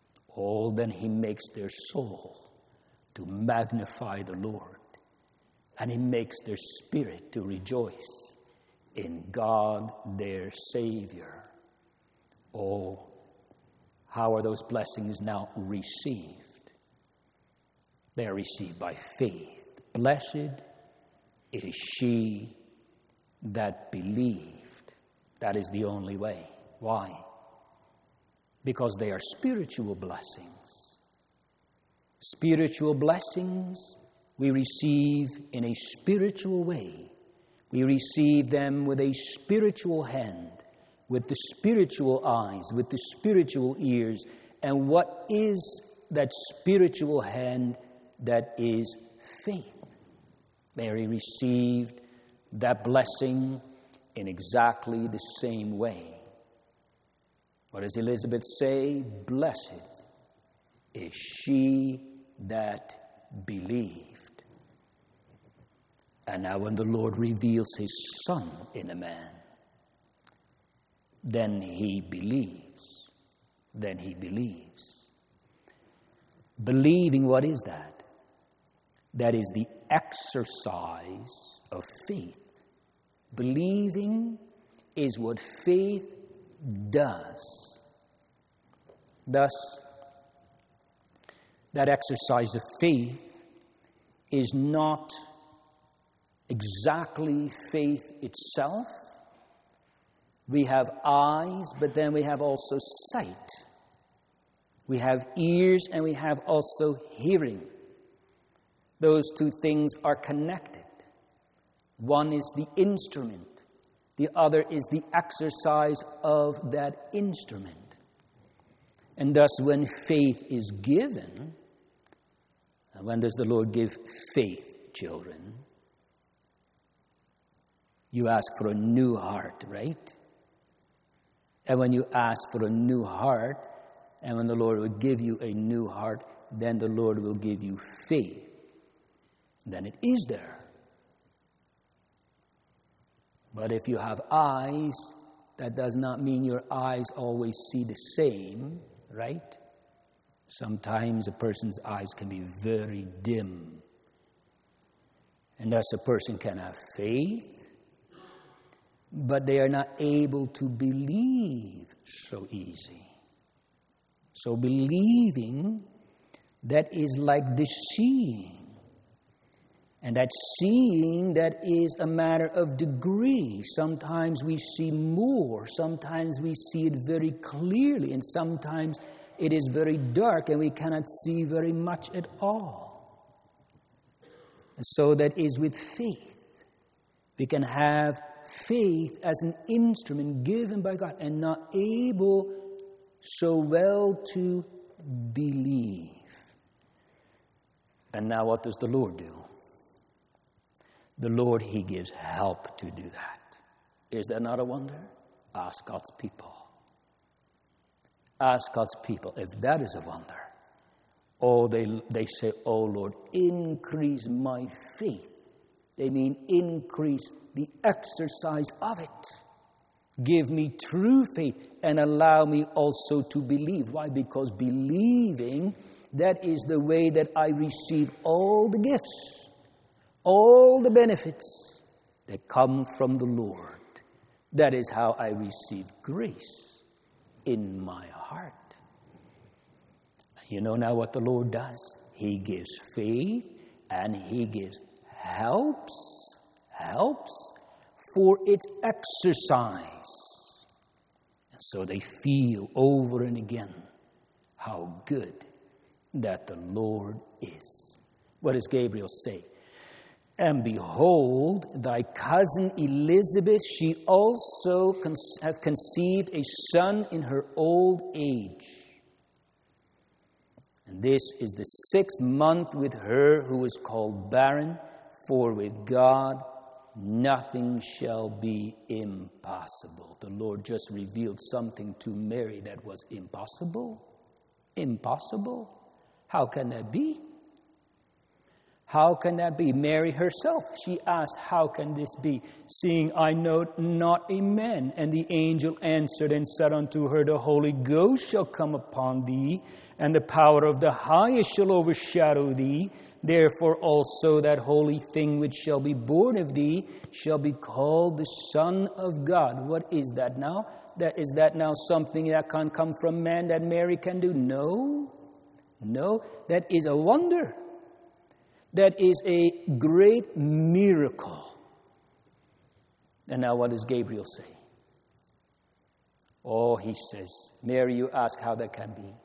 Then he makes their soul to magnify the Lord. And he makes their spirit to rejoice in God their Savior. Oh, how are those blessings now received? They are received by faith. Blessed is she that believed. That is the only way. Why? Because they are spiritual blessings. Spiritual blessings we receive in a spiritual way. We receive them with a spiritual hand, with the spiritual eyes, with the spiritual ears. And what is that spiritual hand? That is faith. Mary received that blessing in exactly the same way. What does Elizabeth say? Blessed is she that believed. And now when the Lord reveals his Son in a man, then he believes. Then he believes. Believing, what is that? That is the exercise of faith. Believing is what faith does. Thus, that exercise of faith is not exactly faith itself. We have eyes, but then we have also sight. We have ears, and we have also hearing. Those two things are connected. One is the instrument. The other is the exercise of that instrument. And thus, when faith is given, and when does the Lord give faith, children? You ask for a new heart, right? And when you ask for a new heart, and when the Lord will give you a new heart, then the Lord will give you faith. Then it is there. But if you have eyes, that does not mean your eyes always see the same, right? Sometimes a person's eyes can be very dim. And thus a person can have faith, but they are not able to believe so easy. So believing, that is like the seeing. And that seeing, that is a matter of degree. Sometimes we see more. Sometimes we see it very clearly. And sometimes it is very dark and we cannot see very much at all. And so that is with faith. We can have faith as an instrument given by God and not able so well to believe. And now what does the Lord do? The Lord, he gives help to do that. Is that not a wonder? Ask God's people. Ask God's people if that is a wonder. Oh, they say, oh Lord, increase my faith. They mean increase the exercise of it. Give me true faith and allow me also to believe. Why? Because believing, that is the way that I receive all the gifts, all the benefits that come from the Lord. That is how I receive grace in my heart. You know now what the Lord does? He gives faith and he gives helps for its exercise. And so they feel over and again how good that the Lord is. What does Gabriel say? And behold, thy cousin Elizabeth, she also hath conceived a son in her old age. And this is the 6th month with her who is called barren, for with God nothing shall be impossible. The Lord just revealed something to Mary that was impossible. Impossible? How can that be? How can that be? Mary herself, she asked, how can this be? Seeing I know not a man. And the angel answered and said unto her, the Holy Ghost shall come upon thee, and the power of the highest shall overshadow thee. Therefore also that holy thing which shall be born of thee shall be called the Son of God. What is that now? Is that now something that can come from man that Mary can do? No. No, that is a wonder. That is a great miracle. And now what does Gabriel say? Oh, he says, Mary, you ask how that can be.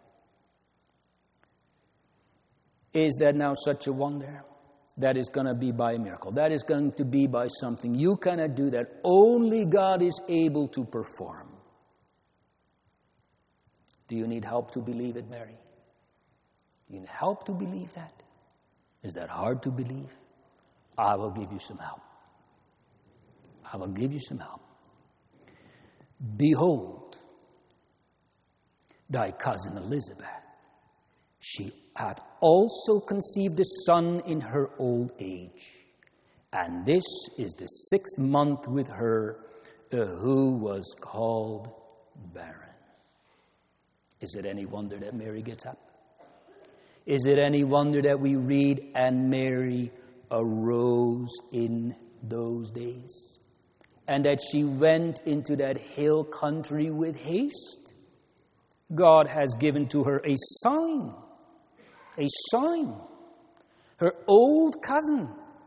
Is that now such a wonder? That is going to be by a miracle. That is going to be by something you cannot do that only God is able to perform. Do you need help to believe it, Mary? Do you need help to believe that? Is that hard to believe? I will give you some help. I will give you some help. Behold, thy cousin Elizabeth, she hath also conceived a son in her old age. And this is the 6th month with her, who was called barren. Is it any wonder that Mary gets up? Is it any wonder that we read, and Mary arose in those days? And that she went into that hill country with haste? God has given to her a sign. A sign. Her old cousin.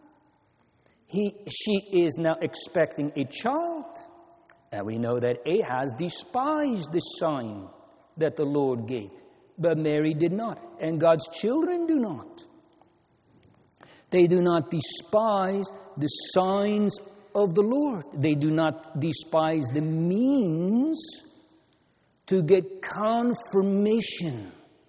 She is now expecting a child. And we know that Ahaz despised the sign that the Lord gave. But Mary did not. And God's children do not. They do not despise the signs of the Lord. They do not despise the means to get confirmation.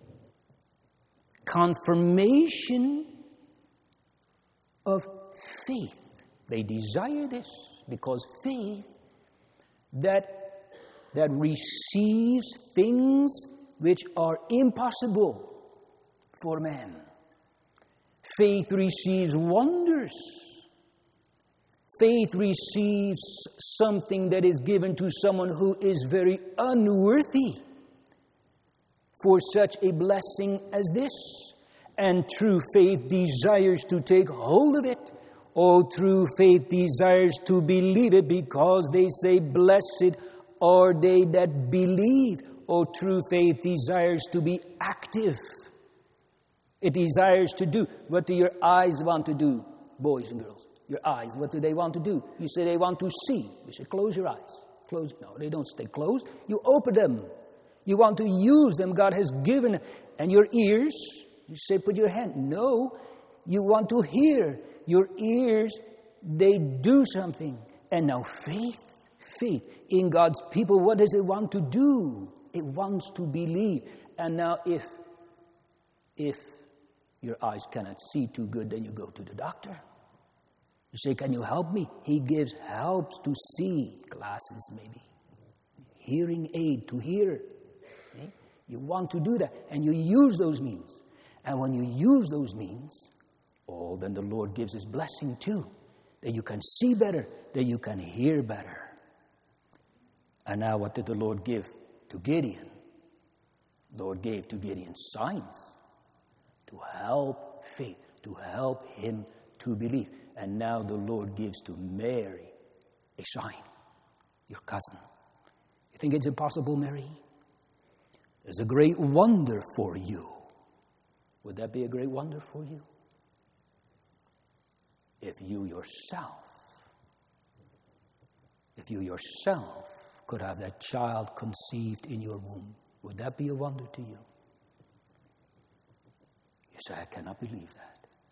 Confirmation of faith. They desire this because faith that receives things which are impossible for man. Faith receives wonders. Faith receives something that is given to someone who is very unworthy for such a blessing as this. And true faith desires to take hold of it. Oh, true faith desires to believe it, because they say, blessed are they that believe. Oh, true faith desires to be active. It desires to do. What do your eyes want to do, boys and girls? Your eyes, what do they want to do? You say they want to see. You say, close your eyes. Close. No, they don't stay closed. You open them. You want to use them. God has given. And your ears, you say, put your hand. No, you want to hear. Your ears, they do something. And now faith in God's people, what does it want to do? It wants to believe. And now if your eyes cannot see too good, then you go to the doctor. You say, can you help me? He gives helps to see, glasses maybe, hearing aid to hear. Okay? You want to do that, and you use those means. And when you use those means, oh, then the Lord gives His blessing too, that you can see better, that you can hear better. And now what did the Lord give to Gideon? The Lord gave to Gideon signs to help faith, to help him to believe. And now the Lord gives to Mary a sign, your cousin. You think it's impossible, Mary? There's a great wonder for you. Would that be a great wonder for you? If you yourself could have that child conceived in your womb, would that be a wonder to you? You say, I cannot believe that.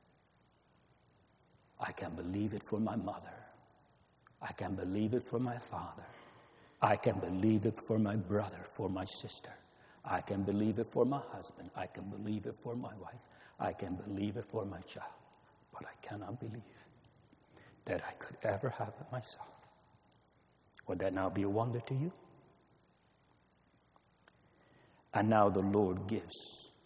I can believe it for my mother. I can believe it for my father. I can believe it for my brother, for my sister. I can believe it for my husband. I can believe it for my wife. I can believe it for my child. But I cannot believe that I could ever have it myself. Would that now be a wonder to you? And now the Lord gives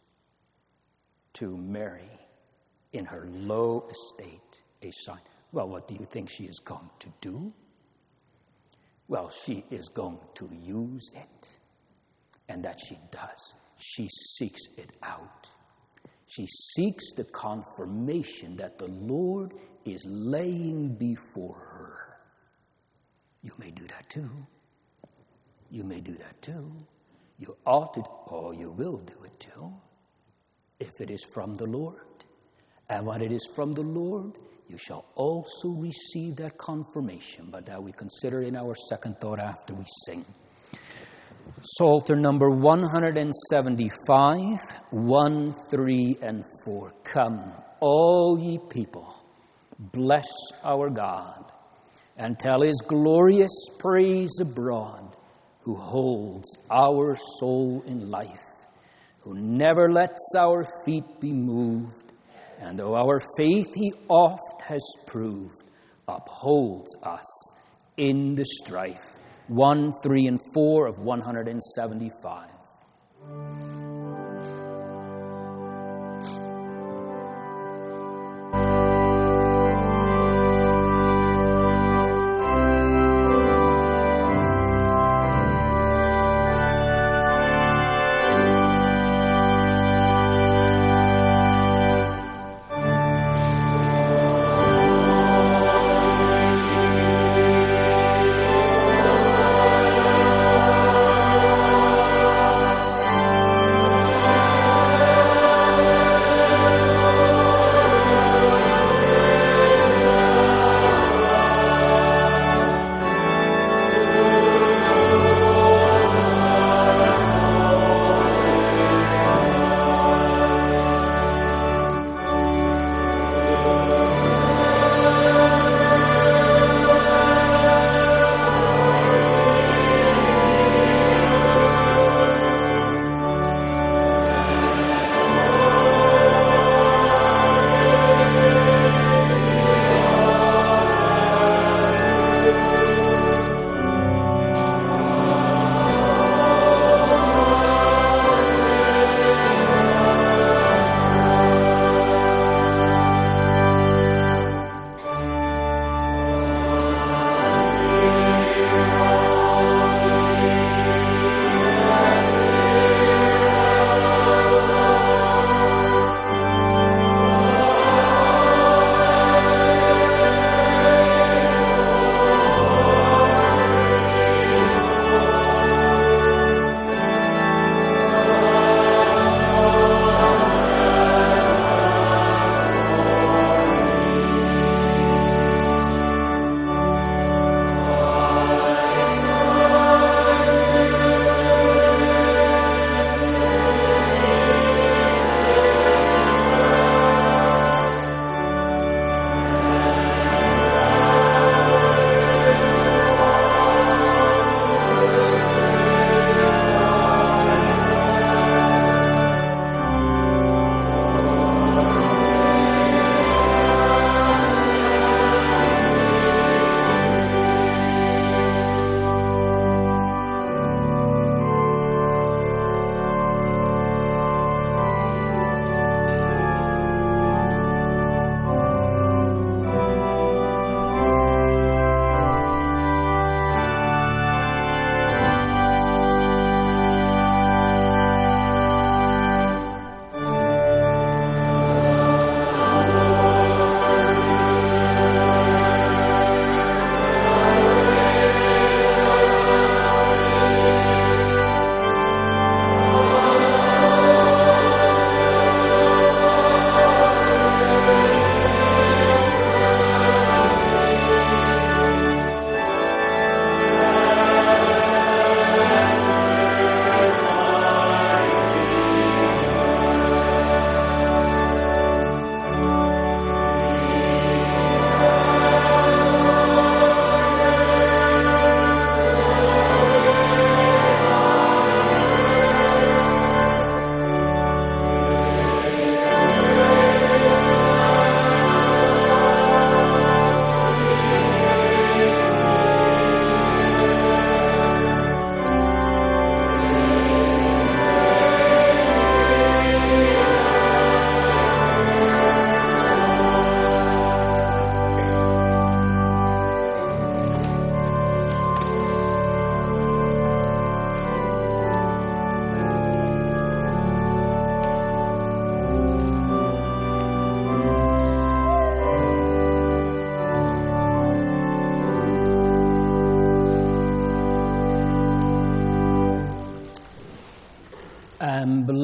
to Mary in her low estate a sign. Well, what do you think she is going to do? Well, she is going to use it. And that she does. She seeks it out. She seeks the confirmation that the Lord is laying before her. You may do that too. You may do that too. You ought to, or you will do it too, if it is from the Lord. And when it is from the Lord, you shall also receive that confirmation. But that we consider in our second thought after we sing. Psalter number 175, 1, 3, and 4. Come, all ye people, bless our God, and tell his glorious praise abroad, who holds our soul in life, who never lets our feet be moved, and though our faith he oft has proved, upholds us in the strife. 1, 3, and 4 of 175.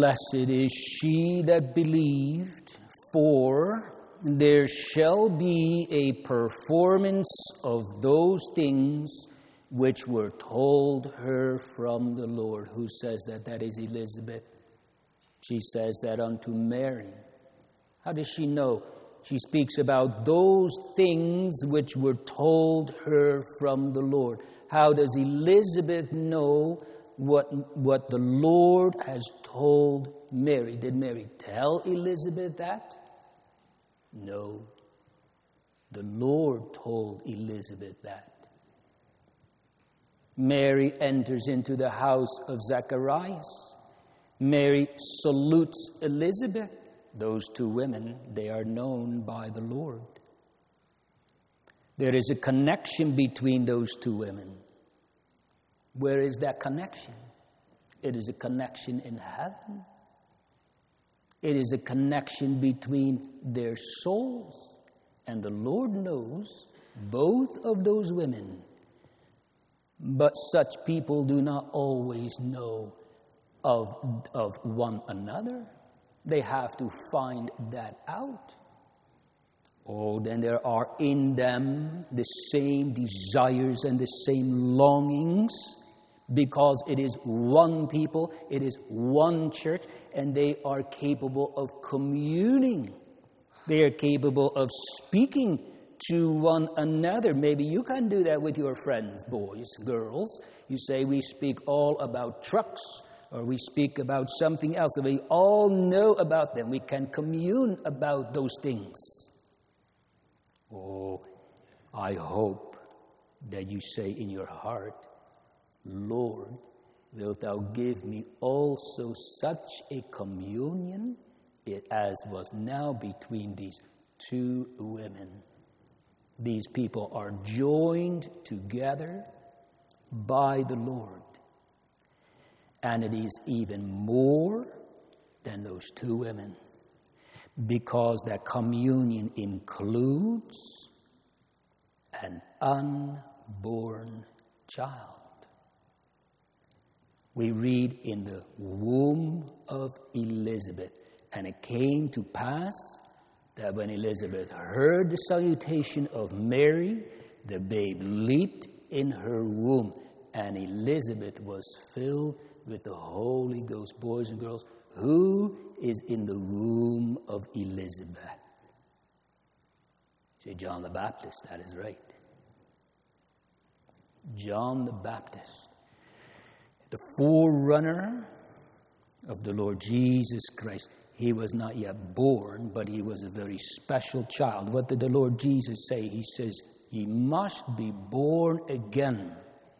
Blessed is she that believed, for there shall be a performance of those things which were told her from the Lord. Who says that? That is Elizabeth. She says that unto Mary. How does she know? She speaks about those things which were told her from the Lord. How does Elizabeth know what the Lord has told Mary? Did Mary tell Elizabeth that? No. The Lord told Elizabeth that. Mary enters into the house of Zacharias. Mary salutes Elizabeth. Those two women, they are known by the Lord. There is a connection between those two women. Where is that connection? It is a connection in heaven. It is a connection between their souls. And the Lord knows both of those women. But such people do not always know of one another. They have to find that out. Oh, then there are in them the same desires and the same longings, because it is one people, it is one church, and they are capable of communing. They are capable of speaking to one another. Maybe you can do that with your friends, boys, girls. You say, we speak all about trucks, or we speak about something else. We all know about them. We can commune about those things. Oh, I hope that you say in your heart, Lord, wilt thou give me also such a communion as was now between these two women. These people are joined together by the Lord. And it is even more than those two women, because that communion includes an unborn child. We read in the womb of Elizabeth, and it came to pass that when Elizabeth heard the salutation of Mary, the babe leaped in her womb, and Elizabeth was filled with the Holy Ghost. Boys and girls, who is in the womb of Elizabeth? Say, John the Baptist. That is right. John the Baptist, the forerunner of the Lord Jesus Christ. He was not yet born, but he was a very special child. What did the Lord Jesus say? He says, ye must be born again.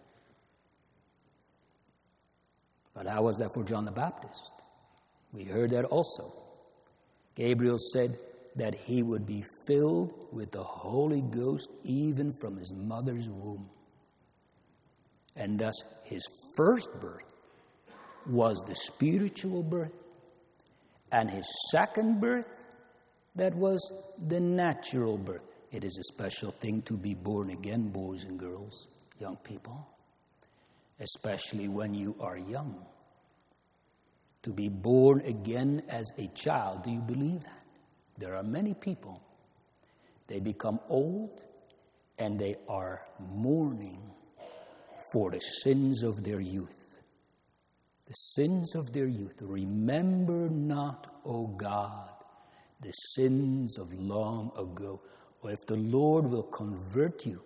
But how was that for John the Baptist? We heard that also. Gabriel said that he would be filled with the Holy Ghost even from his mother's womb. And thus his first birth was the spiritual birth. And his second birth, that was the natural birth. It is a special thing to be born again, boys and girls, young people. Especially when you are young. To be born again as a child. Do you believe that? There are many people. They become old and they are mourning for the sins of their youth. The sins of their youth. Remember not, O God, the sins of long ago. Or if the Lord will convert you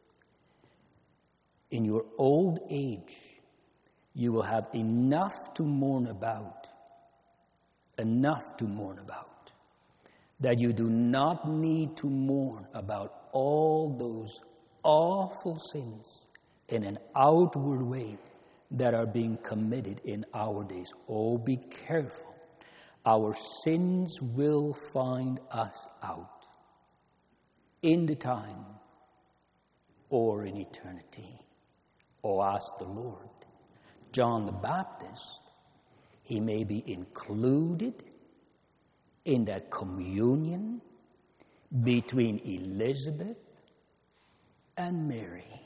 in your old age, you will have enough to mourn about. Enough to mourn about. That you do not need to mourn about all those awful sins in an outward way that are being committed in our days. Oh, be careful. Our sins will find us out in the time or in eternity. Oh, ask the Lord. John the Baptist, he may be included in that communion between Elizabeth and Mary.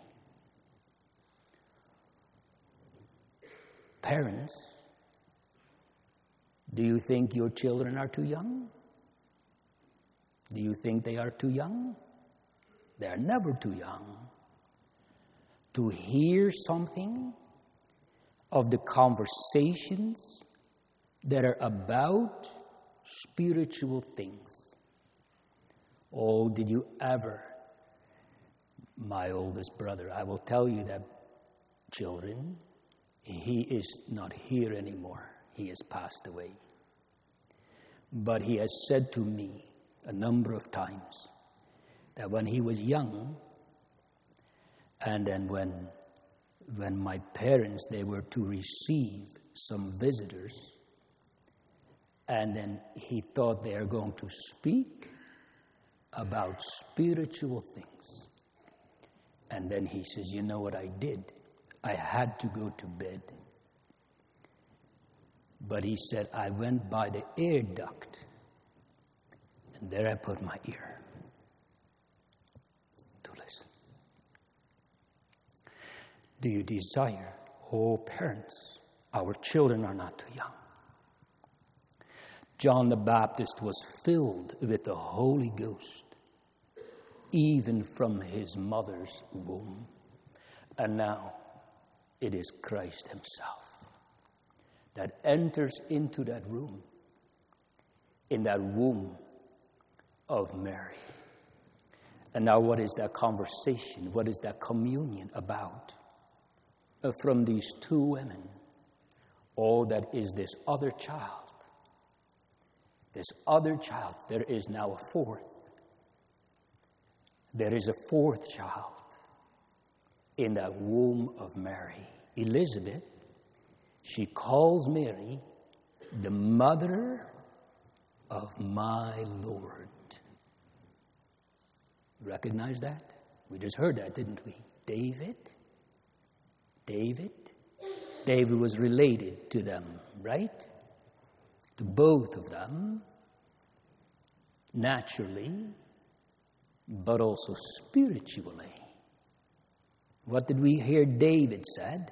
Parents, Do you think your children are too young? Do you think they are too young? They are never too young to hear something of the conversations that are about spiritual things. Oh, did you ever, my oldest brother, I will tell you that, children, he is not here anymore. He has passed away. But he has said to me a number of times that when he was young, and then when my parents, they were to receive some visitors, and then he thought they are going to speak about spiritual things. And then he says, you know what I did? I had to go to bed. But he said, I went by the air duct, and there I put my ear to listen. Do you desire, oh parents, our children are not too young. John the Baptist was filled with the Holy Ghost, even from his mother's womb. And now it is Christ himself that enters into that room, in that womb of Mary. And now what is that conversation? What is that communion about? From these two women, oh, that is this other child. This other child, there is now a fourth. There is a fourth child in that womb of Mary. Elizabeth, she calls Mary the mother of my Lord. Recognize that? We just heard that, didn't we? David was related to them, right? To both of them, naturally, but also spiritually. What did we hear David said?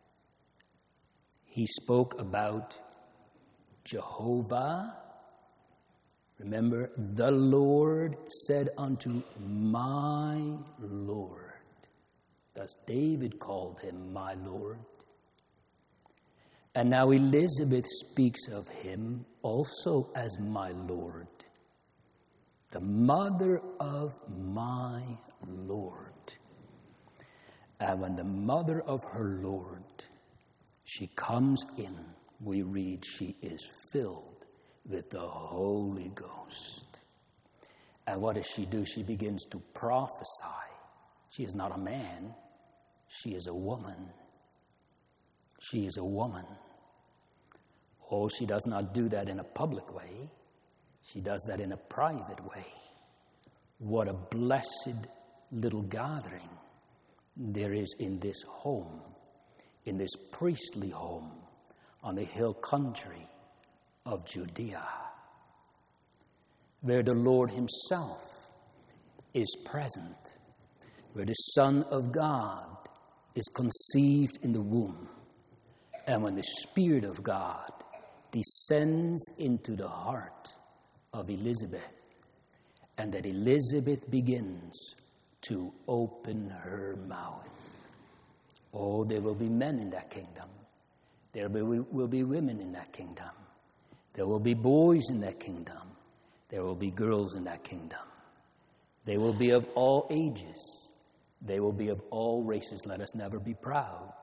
He spoke about Jehovah. Remember, the Lord said unto my Lord. Thus David called him my Lord. And now Elizabeth speaks of him also as my Lord, the mother of my Lord. And when the mother of her Lord, she comes in, we read she is filled with the Holy Ghost. And what does she do? She begins to prophesy. She is not a man. She is a woman. She is a woman. Oh, she does not do that in a public way. She does that in a private way. What a blessed little gathering there is in this home, in this priestly home on the hill country of Judea, where the Lord himself is present, where the Son of God is conceived in the womb. And when the Spirit of God descends into the heart of Elizabeth, and that Elizabeth begins to open her mouth. Oh, there will be men in that kingdom. There will be women in that kingdom. There will be boys in that kingdom. There will be girls in that kingdom. They will be of all ages. They will be of all races. Let us never be proud,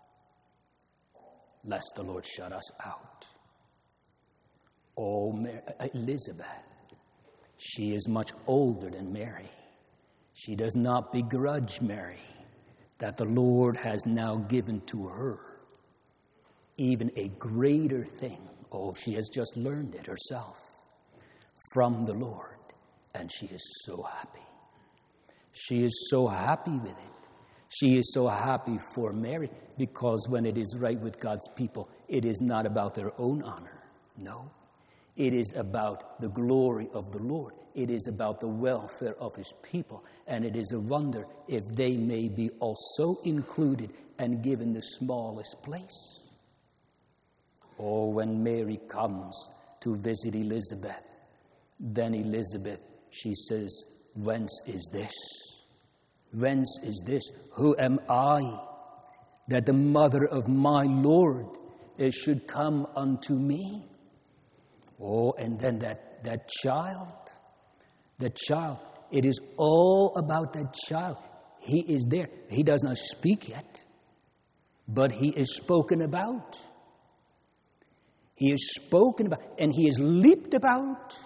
lest the Lord shut us out. Oh, Elizabeth, she is much older than Mary. She does not begrudge Mary that the Lord has now given to her even a greater thing. Oh, she has just learned it herself from the Lord, and she is so happy. She is so happy with it. She is so happy for Mary, because when it is right with God's people, it is not about their own honor. No. It is about the glory of the Lord. It is about the welfare of his people. And it is a wonder if they may be also included and given the smallest place. Oh, when Mary comes to visit Elizabeth, then Elizabeth, she says, whence is this? Whence is this? Who am I that the mother of my Lord should come unto me? Oh, and then that child, it is all about that child. He is there. He does not speak yet, but he is spoken about. He is spoken about, and he is leaped about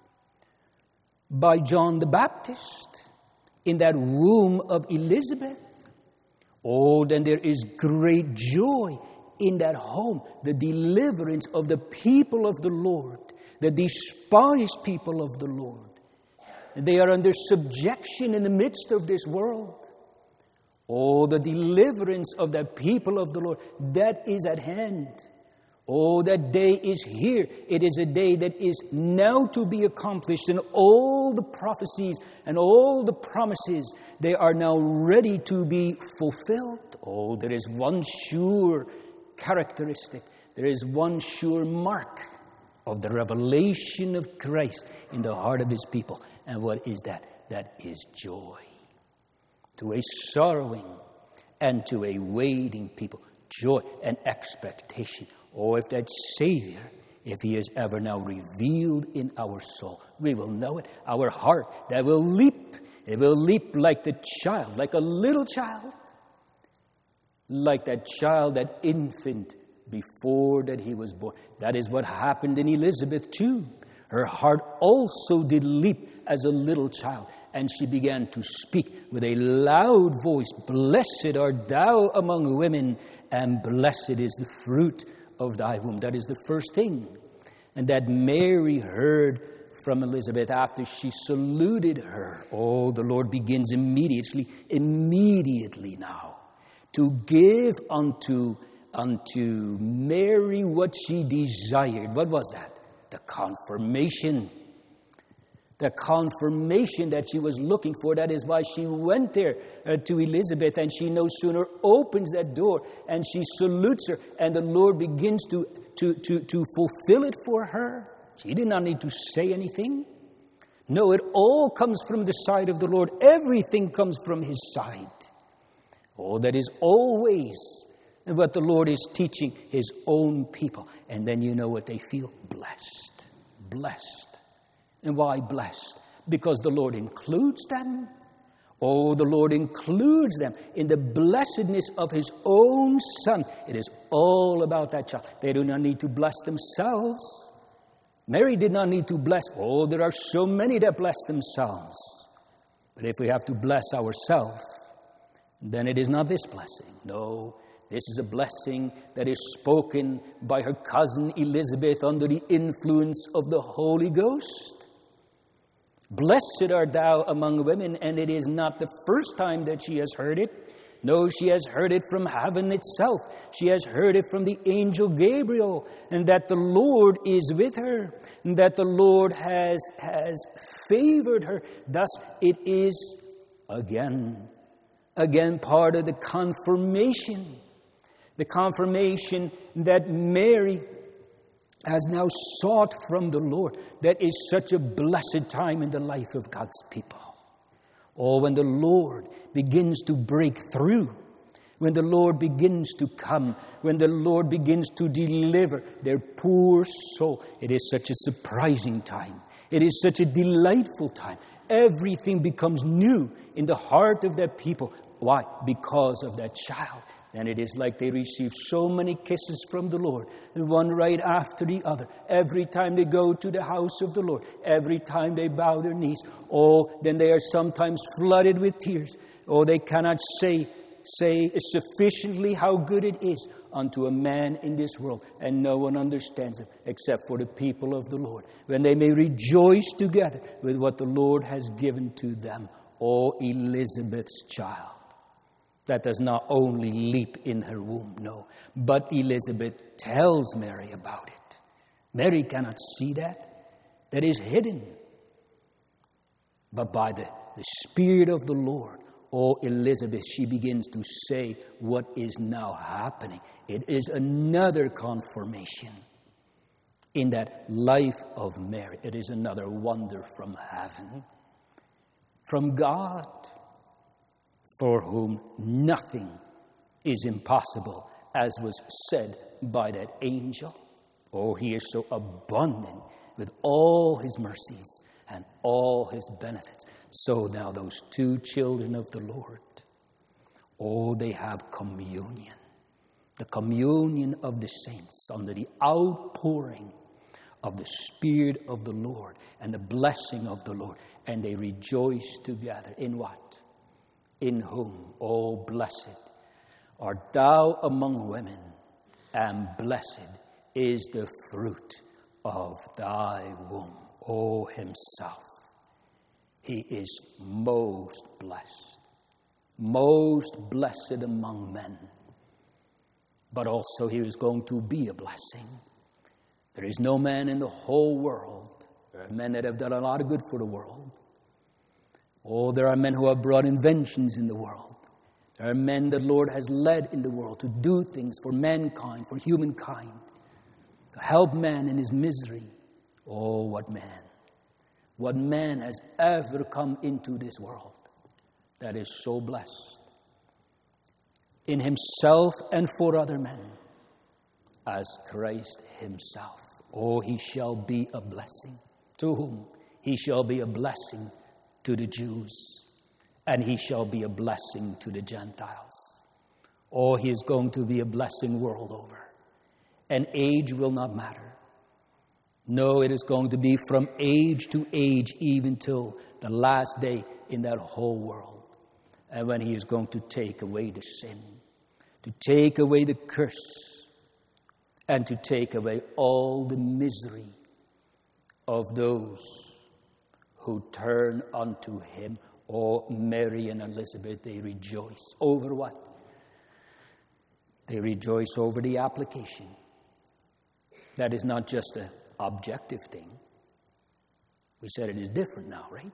by John the Baptist in that womb of Elizabeth. Oh, then there is great joy in that home, the deliverance of the people of the Lord, the despised people of the Lord. They are under subjection in the midst of this world. Oh, the deliverance of the people of the Lord, that is at hand. Oh, that day is here. It is a day that is now to be accomplished, and all the prophecies and all the promises, they are now ready to be fulfilled. Oh, there is one sure characteristic. There is one sure mark of the revelation of Christ in the heart of his people. And what is that? That is joy. To a sorrowing and to a waiting people, joy and expectation. Oh, if that Savior, if he is ever now revealed in our soul, we will know it. Our heart, that will leap. It will leap like the child, like a little child. Like that child, that infant, before that he was born. That is what happened in Elizabeth too. Her heart also did leap as a little child. And she began to speak with a loud voice, "Blessed art thou among women, and blessed is the fruit of thy womb." That is the first thing. And that Mary heard from Elizabeth after she saluted her. Oh, the Lord begins immediately now to give unto Mary what she desired. What was that? The confirmation. The confirmation that she was looking for. That is why she went there to Elizabeth, and she no sooner opens that door and she salutes her, and the Lord begins to fulfill it for her. She did not need to say anything. No, it all comes from the side of the Lord. Everything comes from his side. Oh, that is always what the Lord is teaching his own people. And then you know what they feel? Blessed. Blessed. And why blessed? Because the Lord includes them. Oh, the Lord includes them in the blessedness of his own Son. It is all about that child. They do not need to bless themselves. Mary did not need to bless. Oh, there are so many that bless themselves. But if we have to bless ourselves, then it is not this blessing. No, this is a blessing that is spoken by her cousin Elizabeth under the influence of the Holy Ghost. Blessed art thou among women, and it is not the first time that she has heard it. No, she has heard it from heaven itself. She has heard it from the angel Gabriel, and that the Lord is with her, and that the Lord has favored her. Thus it is again part of the confirmation. The confirmation that Mary has now sought from the Lord. That is such a blessed time in the life of God's people. Oh, when the Lord begins to break through, when the Lord begins to come, when the Lord begins to deliver their poor soul, it is such a surprising time. It is such a delightful time. Everything becomes new in the heart of that people. Why? Because of that child. And it is like they receive so many kisses from the Lord, one right after the other. Every time they go to the house of the Lord, every time they bow their knees, oh, then they are sometimes flooded with tears. Oh, they cannot say sufficiently how good it is unto a man in this world, and no one understands it except for the people of the Lord, when they may rejoice together with what the Lord has given to them. Oh, Elizabeth's child, that does not only leap in her womb, no, but Elizabeth tells Mary about it. Mary cannot see that. That is hidden. But by the Spirit of the Lord, Oh, Elizabeth, she begins to say what is now happening. It is another confirmation in that life of Mary. It is another wonder from heaven, from God, for whom nothing is impossible, as was said by that angel. Oh, he is so abundant with all his mercies and all his benefits. So now those two children of the Lord, oh, they have communion. The communion of the saints under the outpouring of the Spirit of the Lord and the blessing of the Lord. And they rejoice together in what? In whom, oh, blessed art thou among women, and blessed is the fruit of thy womb. O himself, he is most blessed among men. But also he is going to be a blessing. There is no man in the whole world. There are men that have done a lot of good for the world. Oh, there are men who have brought inventions in the world. There are men that the Lord has led in the world to do things for mankind, for humankind, to help man in his misery. Oh, what man has ever come into this world that is so blessed in himself and for other men as Christ himself. Oh, he shall be a blessing. To whom? He shall be a blessing to the Jews, and he shall be a blessing to the Gentiles. Oh, he is going to be a blessing world over. And age will not matter. No, it is going to be from age to age, even till the last day in that whole world. And when he is going to take away the sin, to take away the curse, and to take away all the misery of those who turn unto him. Oh, Mary and Elizabeth, they rejoice over what? They rejoice over the application. That is not just an objective thing. We said it is different now, right?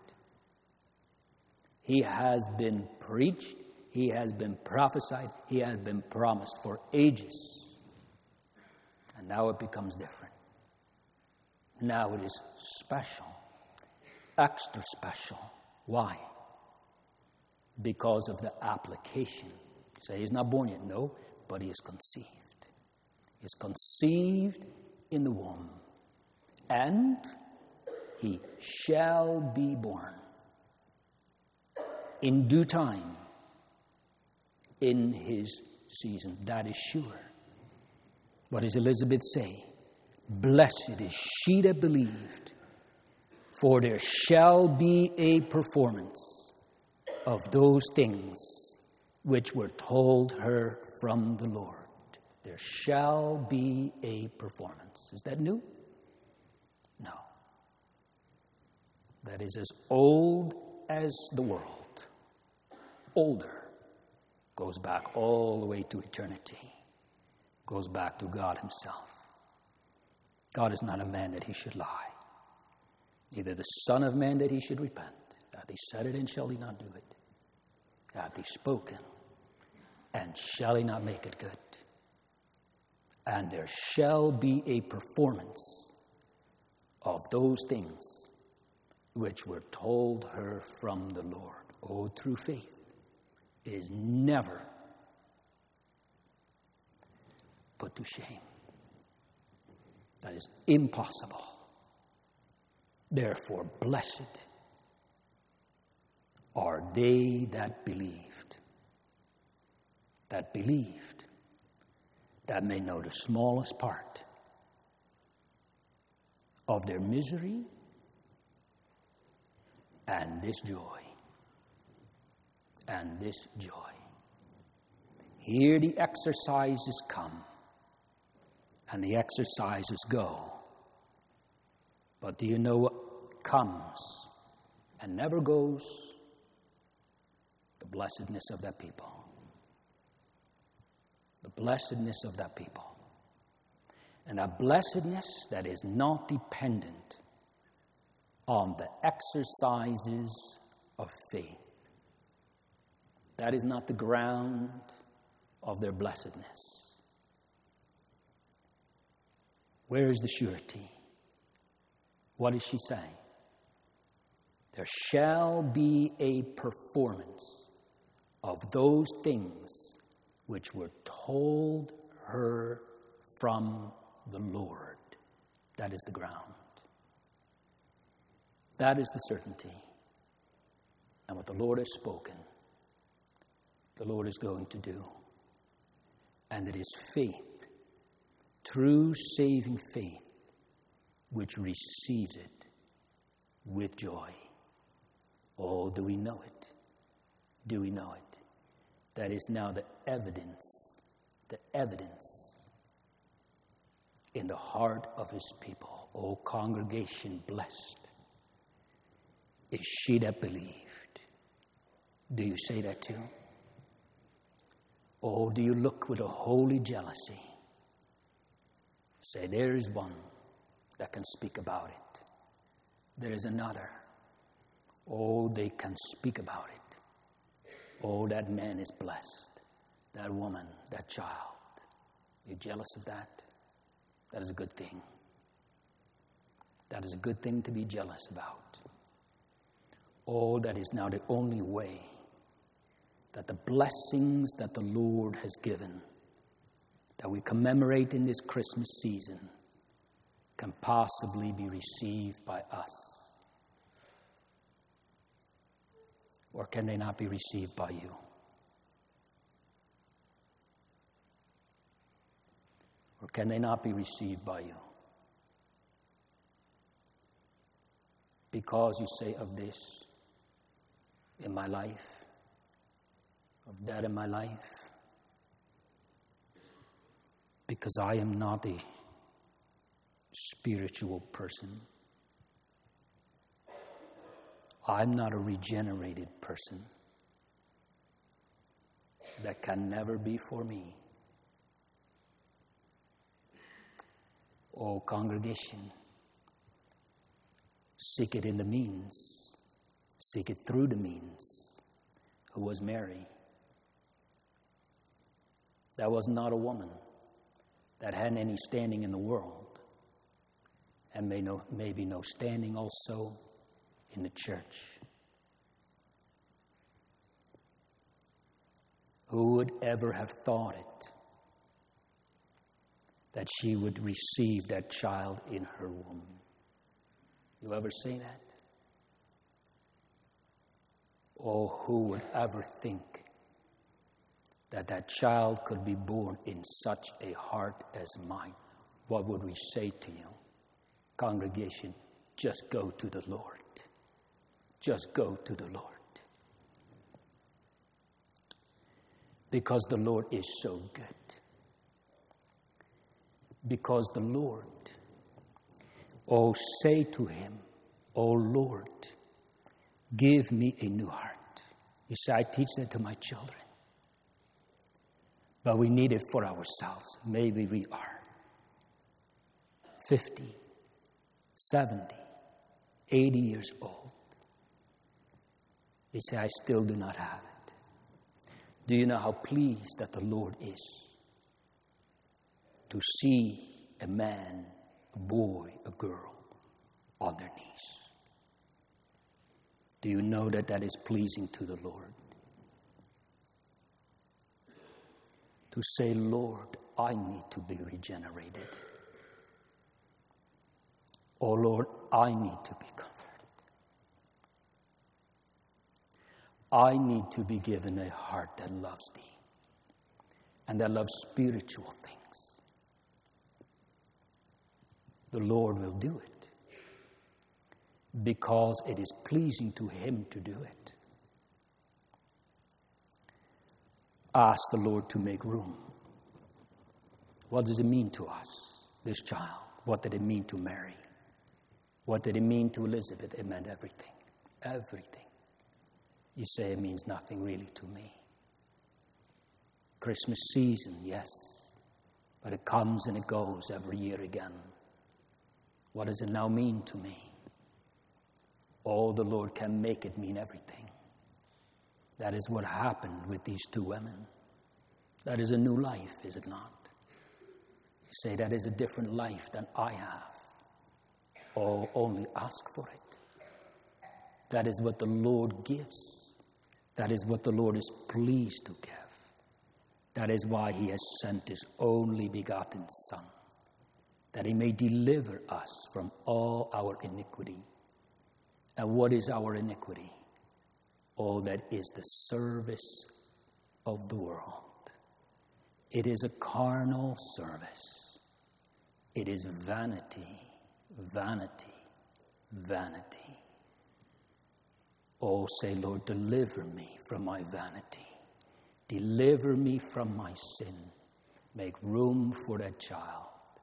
He has been preached, he has been prophesied, he has been promised for ages. And now it becomes different. Now it is special, extra special. Why? Because of the application. You say he's not born yet. No, but he is conceived. He is conceived in the womb. And he shall be born in due time, in his season. That is sure. What does Elizabeth say? Blessed is she that believed, for there shall be a performance of those things which were told her from the Lord. There shall be a performance. Is that new? No. That is as old as the world. Older. Goes back all the way to eternity. Goes back to God himself. God is not a man that he should lie. Neither the Son of Man that he should repent. Hath he said it, and shall he not do it? Hath he spoken, and shall he not make it good? And there shall be a performance of those things which were told her from the Lord. Oh, through faith is never put to shame. That is impossible. Therefore, blessed are they that believed, that may know the smallest part of their misery and this joy. And this joy. Here the exercises come and the exercises go. But do you know what comes and never goes? The blessedness of that people. The blessedness of that people. And a blessedness that is not dependent on the exercises of faith. That is not the ground of their blessedness. Where is the surety? What is she saying? There shall be a performance of those things which were told her from the Lord. That is the ground. That is the certainty. And what the Lord has spoken, the Lord is going to do. And it is faith, true saving faith, which receives it with joy. Oh, do we know it? Do we know it? That is now the evidence in the heart of his people. Oh, congregation blessed is she that believed. Do you say that too? Oh, do you look with a holy jealousy? Say, there is one that can speak about it. There is another. Oh, they can speak about it. Oh, that man is blessed. That woman, that child. You're jealous of that? That is a good thing. That is a good thing to be jealous about. Oh, that is now the only way that the blessings that the Lord has given, that we commemorate in this Christmas season, can possibly be received by us. Or can they not be received by you? Or can they not be received by you? Because you say of this in my life, of that in my life, because I am not a spiritual person. I'm not a regenerated person. That can never be for me. Oh, congregation, seek it in the means. Seek it through the means. Who was Mary? That was not a woman that had any standing in the world, and maybe no standing also in the church. Who would ever have thought it, that she would receive that child in her womb? You ever say that? Oh, who would ever think that that child could be born in such a heart as mine? What would we say to you? Congregation, just go to the Lord. Just go to the Lord. Because the Lord is so good. Because the Lord, oh, say to him, oh Lord, give me a new heart. You say, I teach that to my children. But we need it for ourselves. Maybe we are 50, 70, 80 years old. You say, I still do not have it. Do you know how pleased that the Lord is to see a man, a boy, a girl on their knees? Do you know that that is pleasing to the Lord? To say, Lord, I need to be regenerated. Oh, Lord, I need to be comforted. I need to be given a heart that loves thee and that loves spiritual things. The Lord will do it because it is pleasing to him to do it. Ask the Lord to make room. What does it mean to us, this child? What did it mean to Mary? What did it mean to Elizabeth? It meant everything. Everything. You say it means nothing really to me. Christmas season, yes. But it comes and it goes every year again. What does it now mean to me? Oh, the Lord can make it mean everything. That is what happened with these two women. That is a new life, is it not? You say, that is a different life than I have. Oh, only ask for it. That is what the Lord gives. That is what the Lord is pleased to give. That is why he has sent his only begotten Son, that he may deliver us from all our iniquity. And what is our iniquity? Oh, that is the service of the world. It is a carnal service. It is vanity, vanity, vanity. Oh, say, Lord, deliver me from my vanity. Deliver me from my sin. Make room for that child.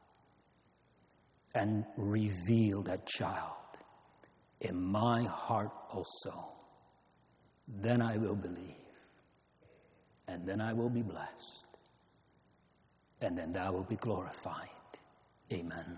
And reveal that child in my heart also. Then I will believe. And then I will be blessed. And then thou will be glorified. Amen.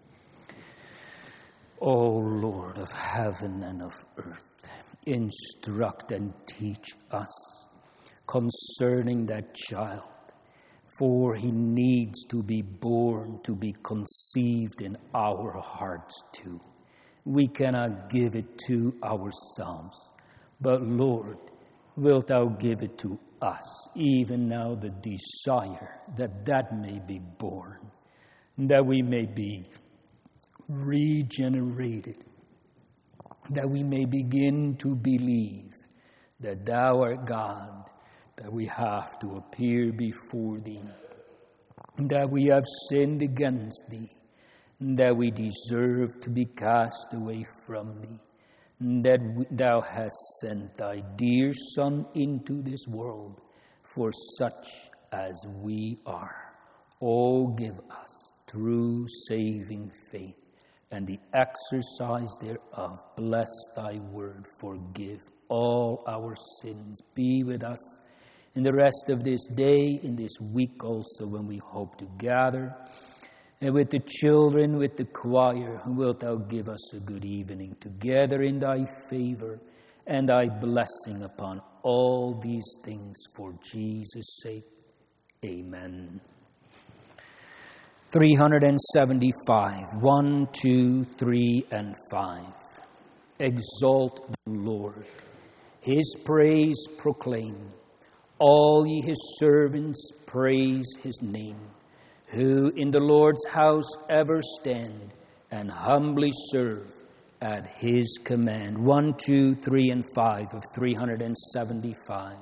O Lord of heaven and of earth, instruct and teach us concerning that child, for he needs to be born, to be conceived in our hearts too. We cannot give it to ourselves, but Lord, wilt thou give it to us, even now the desire that may be born, that we may be regenerated, that we may begin to believe that thou art God, that we have to appear before thee, that we have sinned against thee, that we deserve to be cast away from thee, that thou hast sent thy dear Son into this world for such as we are. Oh, give us true saving faith and the exercise thereof. Bless thy word. Forgive all our sins. Be with us in the rest of this day, in this week also, when we hope to gather. And with the children, with the choir, wilt thou give us a good evening together in thy favor and thy blessing upon all these things for Jesus' sake. Amen. 375, 1, 2, 3, and 5. Exalt the Lord, his praise proclaim. All ye his servants praise his name, who in the Lord's house ever stand and humbly serve at his command. 1, 2, 3, and 5 of 375.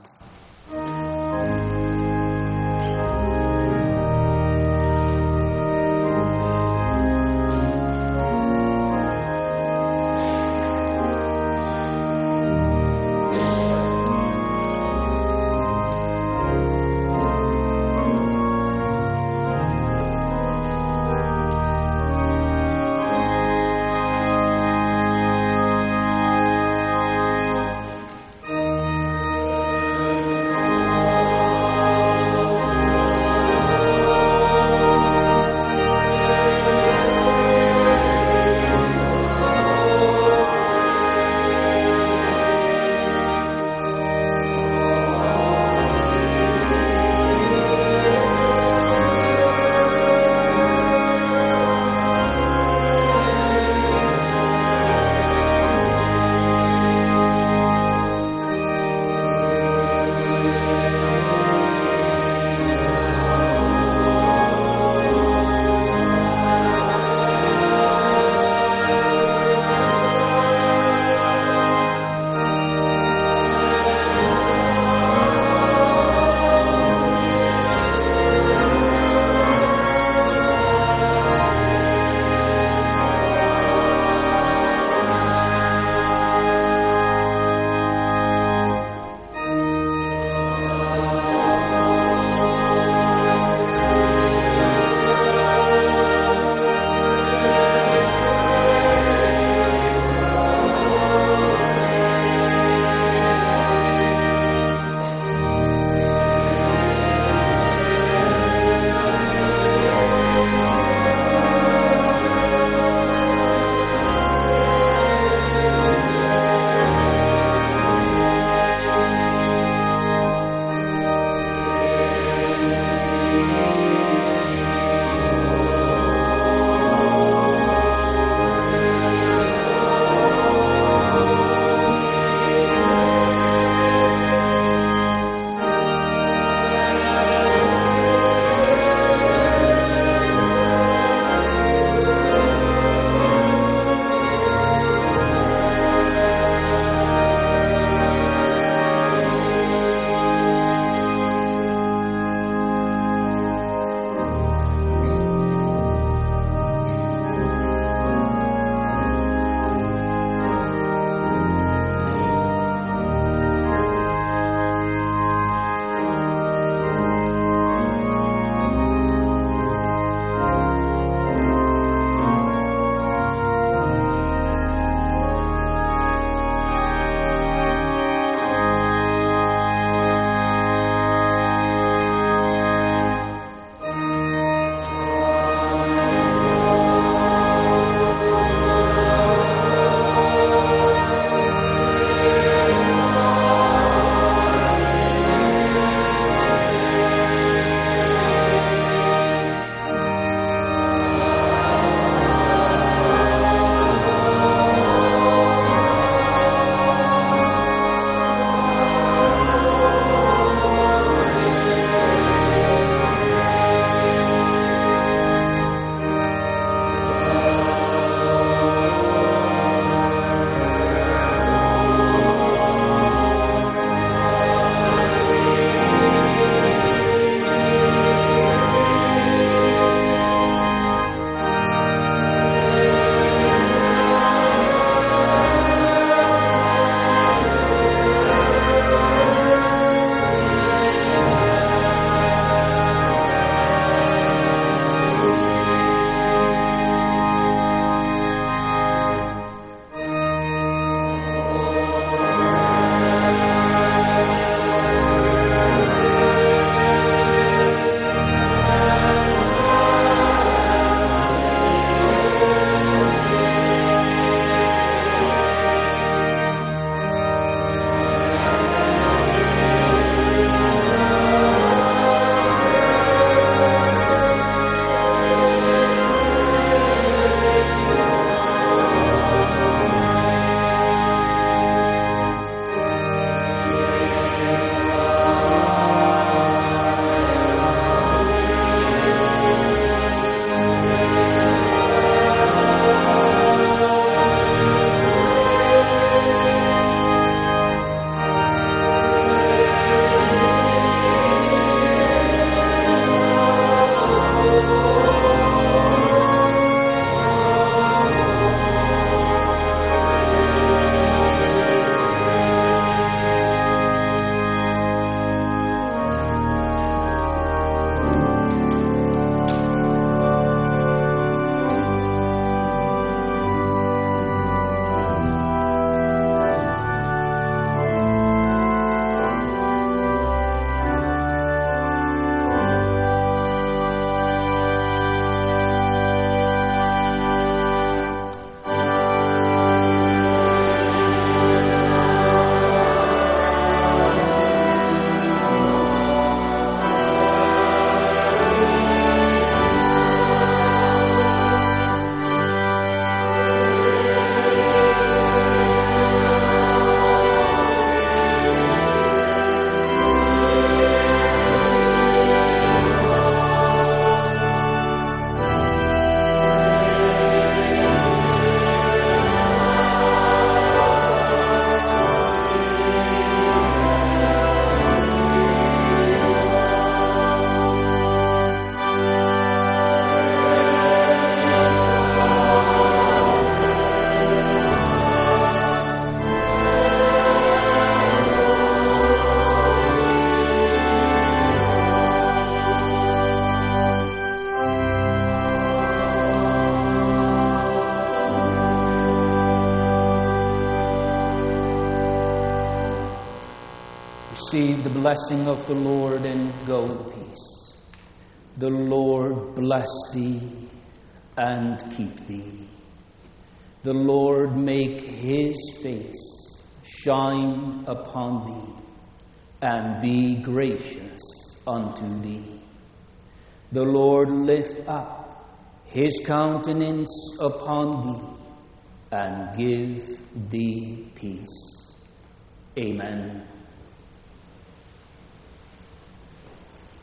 receive the blessing of the Lord and go in peace. The Lord bless thee and keep thee. The Lord make his face shine upon thee and be gracious unto thee. The Lord lift up his countenance upon thee and give thee peace. Amen.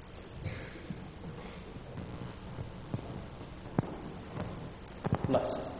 Blessed.